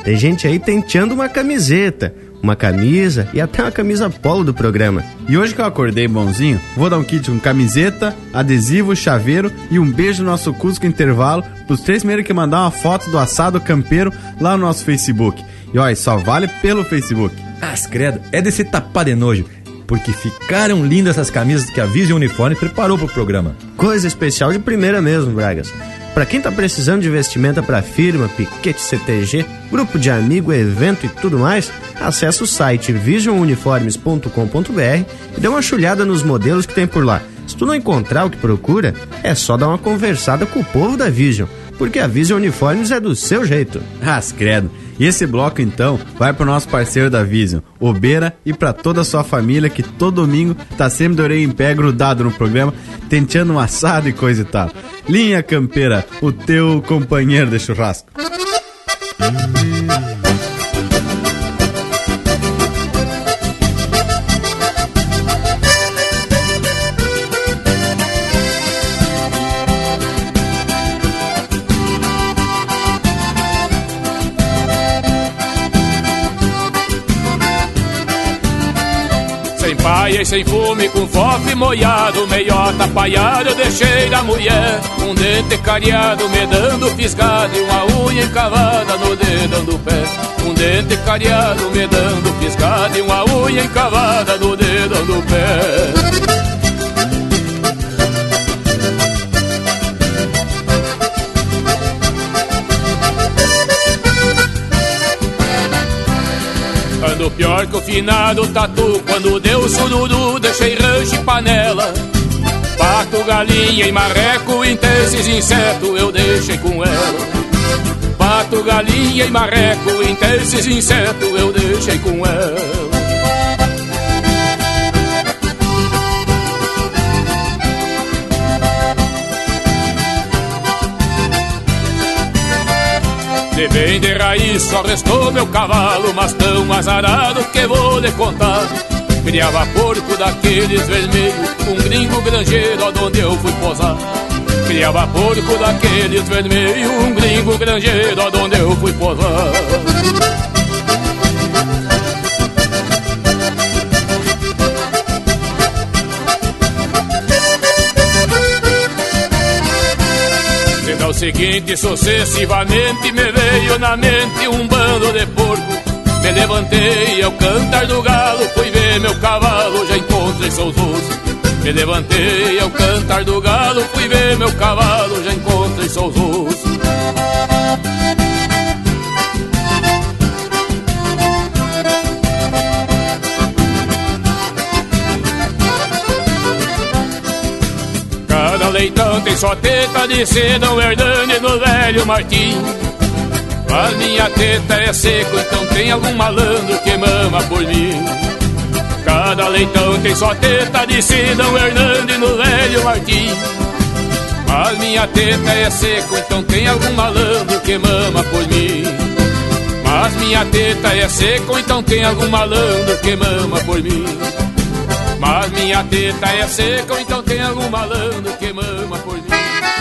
Tem gente aí tenteando uma camiseta, uma camisa e até uma camisa polo do programa. E hoje que eu acordei bonzinho, vou dar um kit com camiseta, adesivo, chaveiro e um beijo no nosso Cusco Intervalo pros três primeiros que mandar uma foto do assado campeiro lá no nosso Facebook. E olha, só vale pelo Facebook. As credo, é desse tapar de nojo, porque ficaram lindas essas camisas que a Vision Uniforme preparou pro programa. Coisa especial de primeira mesmo, Bragas. Para quem tá precisando de vestimenta para firma, piquete C T G, grupo de amigo, evento e tudo mais, acessa o site vision uniformes ponto com ponto b r e dê uma chulhada nos modelos que tem por lá. Se tu não encontrar o que procura, é só dar uma conversada com o povo da Vision, porque a Vision Uniformes é do seu jeito. As credo. E esse bloco então vai pro nosso parceiro da Vision, o Beira, e pra toda a sua família que todo domingo tá sempre de orelha em pé grudado no programa, tenteando um assado e coisa e tal. Linha Campeira, o teu companheiro de churrasco. Paia e sem fume, com fofe molhado, meiota apaiada eu deixei da mulher. Um dente cariado me dando fisgado e uma unha encavada no dedão do pé. Um dente cariado me dando fisgado e uma unha encavada no dedão do pé. Ando pior que o finado tatu, quando deu sururu deixei rancho e panela. Pato, galinha e marreco, inteiro esses insetos eu deixei com ela. Pato, galinha e marreco, inteiro esses insetos eu deixei com ela. De bem de raiz só restou meu cavalo, mas tão azarado que vou lhe contar. Criava porco daqueles vermelhos, um gringo granjeiro aonde eu fui posar. Criava porco daqueles vermelhos, um gringo granjeiro aonde eu fui posar. O seguinte, sucessivamente me veio na mente um bando de porco. Me levantei ao cantar do galo, fui ver meu cavalo, já encontrei seus ossos. Me levantei ao cantar do galo, fui ver meu cavalo, já encontrei seus ossos. Cada leitão tem só teta de Sedão Hernani no velho Martim. Mas minha teta é seco, então tem algum malandro que mama por mim. Cada leitão tem só teta de Sedão Hernani no velho Martim. Mas minha teta é seco, então tem algum malandro que mama por mim. Mas minha teta é seco, então tem algum malandro que mama por mim. Mas minha teta é seca, então tem algum malandro que mama por mim.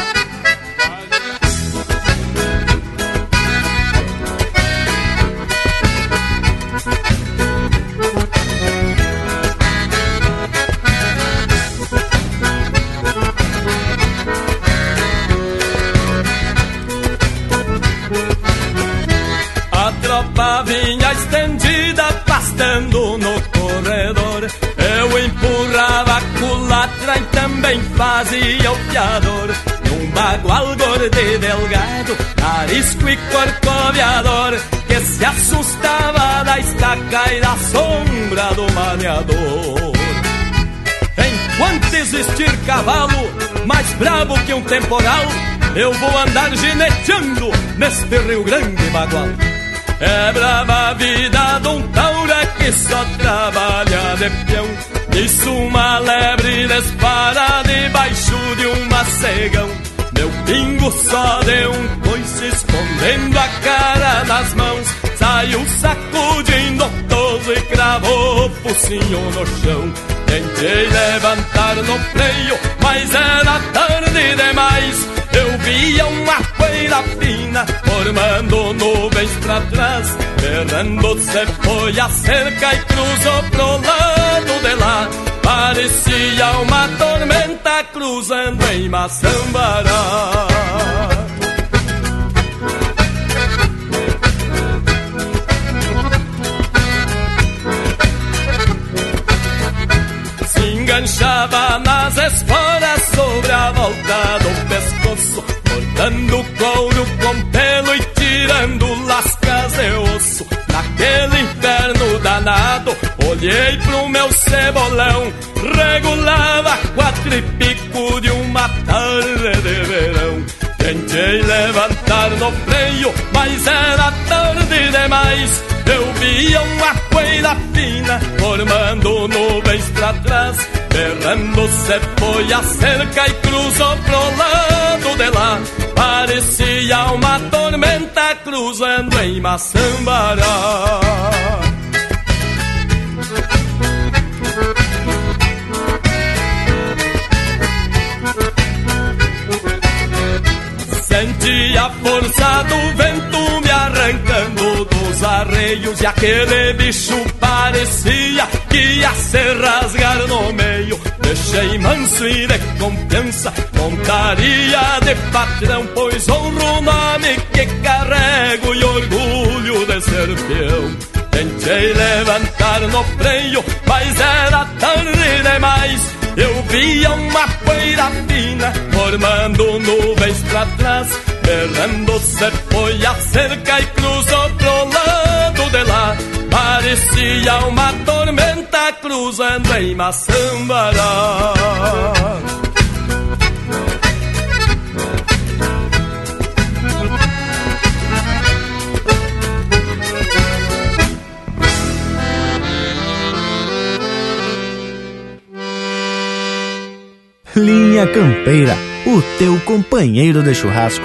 A tropa vinha estendida, pastando no corredor. Eu empurrava a culatra e também fazia o fiador. Num bagual gordo e delgado, arisco e corcoviador, que se assustava da estaca e da sombra do maneador. Enquanto existir cavalo mais bravo que um temporal, eu vou andar gineteando neste Rio Grande bagual. É brava a vida de um taura que só trabalha de peão. Nisso uma lebre dispara debaixo de um macegão. Meu pingo só deu um coice escondendo a cara nas mãos. Saiu sacudindo toso e cravou o focinho no chão. Tentei levantar no freio, mas era tarde demais. Eu via uma poeira fina formando nuvens pra pra trás. Berrando se foi a cerca e cruzou pro lado de lá. Parecia uma tormenta cruzando em Maçambará. Se enganchava nas esporas sobre a volta do pescoço, cortando couro com pelo e tirando lascas de osso. Naquele inferno danado, olhei pro meu cebolão, regulava quatro e pico de uma tarde de verão. Tentei levantar no freio, mas era tarde demais. Eu via uma poeira fina formando nuvens pra trás. Berrando se foi a cerca e cruzou pro lado de lá. Parecia uma tormenta cruzando em Maçambará. Senti a força do vento me arrancando dos arreios, e aquele bicho parecia que ia se rasgar no meio. Deixei manso e de confiança, montaria de patrão, pois honro o nome que carrego e orgulho de ser peão. Tentei levantar no freio, mas era tarde demais. Eu via uma poeira fina formando nuvens pra trás. Berrando se foi a cerca e cruzou pro lado de lá. Parecia uma tormenta cruzando em Maçambará. Linha Campeira, o teu companheiro de churrasco.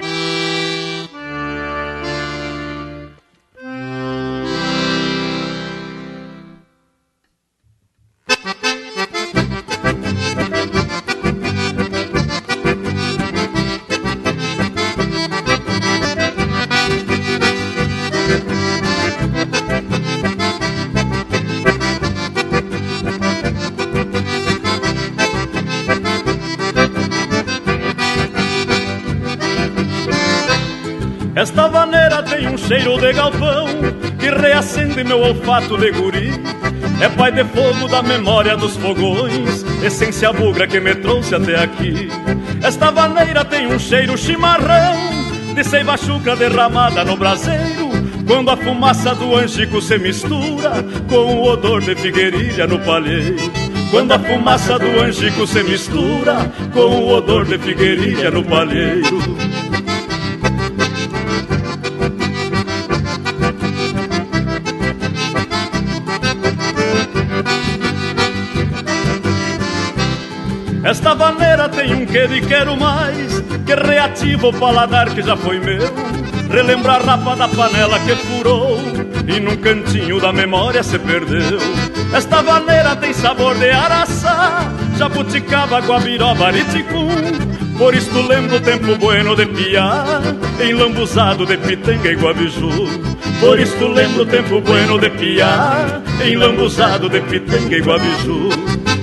Esta vaneira tem um cheiro de galpão que reacende meu olfato de guri. É pai de fogo da memória dos fogões, essência bugra que me trouxe até aqui. Esta vaneira tem um cheiro chimarrão de seiva chucra derramada no braseiro, quando a fumaça do angico se mistura com o odor de figueirilha no palheiro. Quando a fumaça do angico se mistura com o odor de figueirilha no palheiro. Esta vaneira tem um quê de quero mais, que reativa o paladar que já foi meu. Relembra a rapa da panela que furou e num cantinho da memória se perdeu. Esta vaneira tem sabor de araçá, jabuticaba, guabiroba, ariticum. Por isto lembro o tempo bueno de piá, enlambuzado de pitanga e guabiju. Por isto lembro o tempo bueno de piá, enlambuzado de pitanga e guabiju.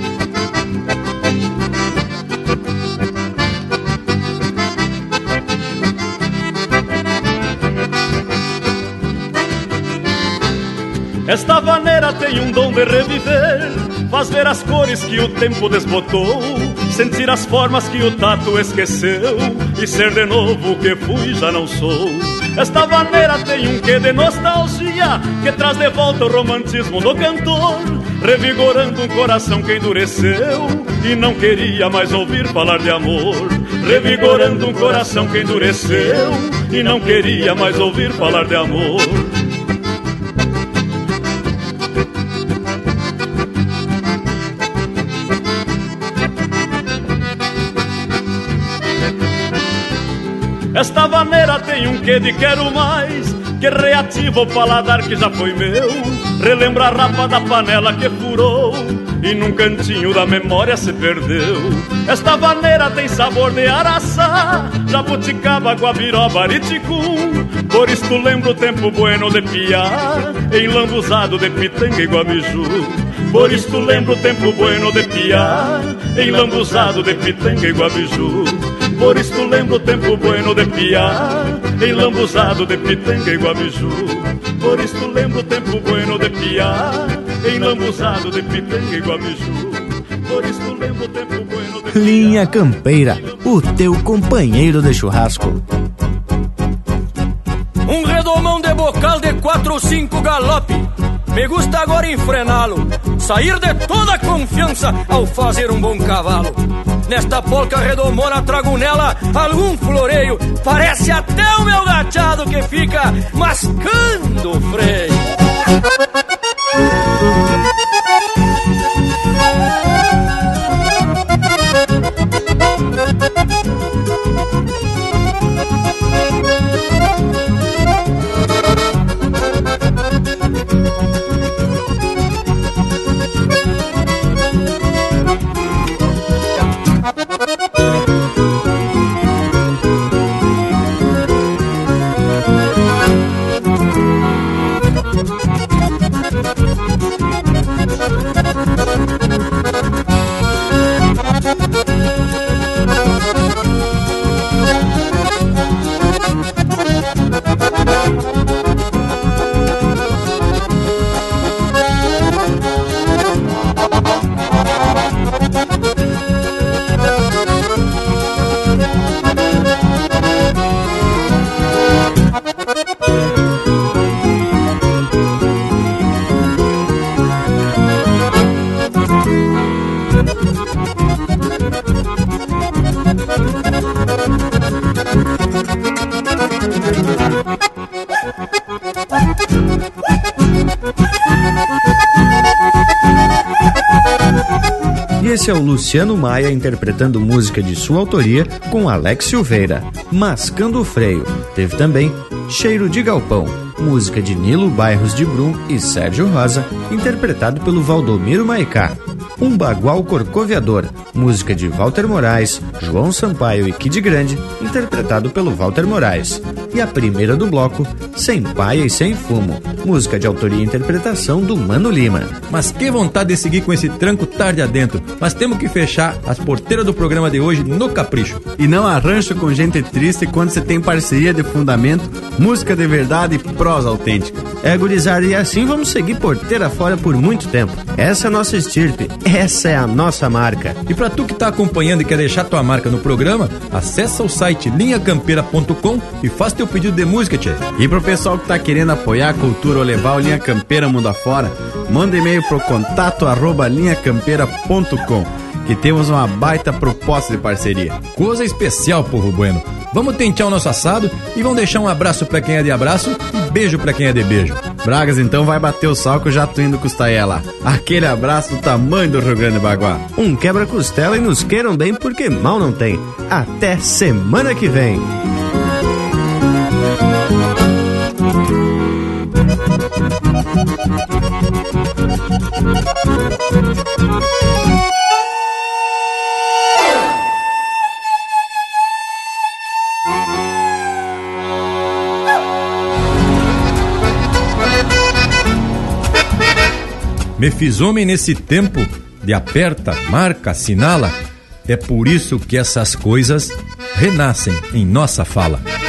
Esta vaneira tem um dom de reviver, faz ver as cores que o tempo desbotou, sentir as formas que o tato esqueceu e ser de novo o que fui já não sou. Esta vaneira tem um quê de nostalgia que traz de volta o romantismo do cantor, revigorando um coração que endureceu e não queria mais ouvir falar de amor. Revigorando um coração que endureceu e não queria mais ouvir falar de amor. Esta vaneira tem um quê de quero mais, que reativa o paladar que já foi meu. Relembra a rapa da panela que furou e num cantinho da memória se perdeu. Esta vaneira tem sabor de araçá, jabuticaba, guabiroba, ariticum. Por isto lembro o tempo bueno de piar, enlambuzado de pitanga e guabiju. Por isto lembro o tempo bueno de piar, enlambuzado de pitanga e guabiju. Por isto lembro o tempo bueno de piar, enlambuzado de pitanga e guabiju. Por isto lembro o tempo bueno de piar, enlambuzado de pitanga e guabiju. Por isto lembro o tempo bueno de piar. Linha Campeira, o teu companheiro de churrasco. Um redomão de bocal de quatro ou cinco galope, me gusta agora enfrená-lo, sair de toda a confiança ao fazer um bom cavalo. Nesta polca redomona trago nela algum floreio, parece até o meu gachado que fica mascando o freio. E esse é o Luciano Maia interpretando música de sua autoria com Alex Silveira, Mascando o Freio. Teve também Cheiro de Galpão, música de Nilo Bairros de Brum e Sérgio Rosa, interpretado pelo Valdomiro Maicá. Um Bagual Corcoviador, música de Walter Moraes, João Sampaio e Kid Grande, interpretado pelo Walter Moraes. E a primeira do bloco, Sem Paia e Sem Fumo, música de autoria e interpretação do Mano Lima. Mas que vontade de seguir com esse tranco tarde adentro, mas temos que fechar as porteiras do programa de hoje no capricho. E não arranjo com gente triste quando você tem parceria de fundamento, música de verdade e prosa autêntica. É, gurizada, e assim vamos seguir porteira fora por muito tempo. Essa é a nossa estirpe, essa é a nossa marca. E pra tu que tá acompanhando e quer deixar tua marca no programa, acessa o site linha campeira ponto com e faz teu pedido de música, tchê. E pro pessoal que tá querendo apoiar a cultura ou levar o Linha Campeira mundo afora, manda e-mail pro contato arroba linha campeira ponto com, que temos uma baita proposta de parceria. Coisa especial, povo bueno. Vamos tentear o nosso assado e vamos deixar um abraço pra quem é de abraço e beijo pra quem é de beijo. Bragas, então vai bater o sal que eu já tô indo costar lá. Aquele abraço do tamanho do Rio Grande do Baguá. Um quebra-costela e nos queiram bem porque mal não tem. Até semana que vem. Me fiz homem nesse tempo de aperta, marca, assinala. É por isso que essas coisas renascem em nossa fala.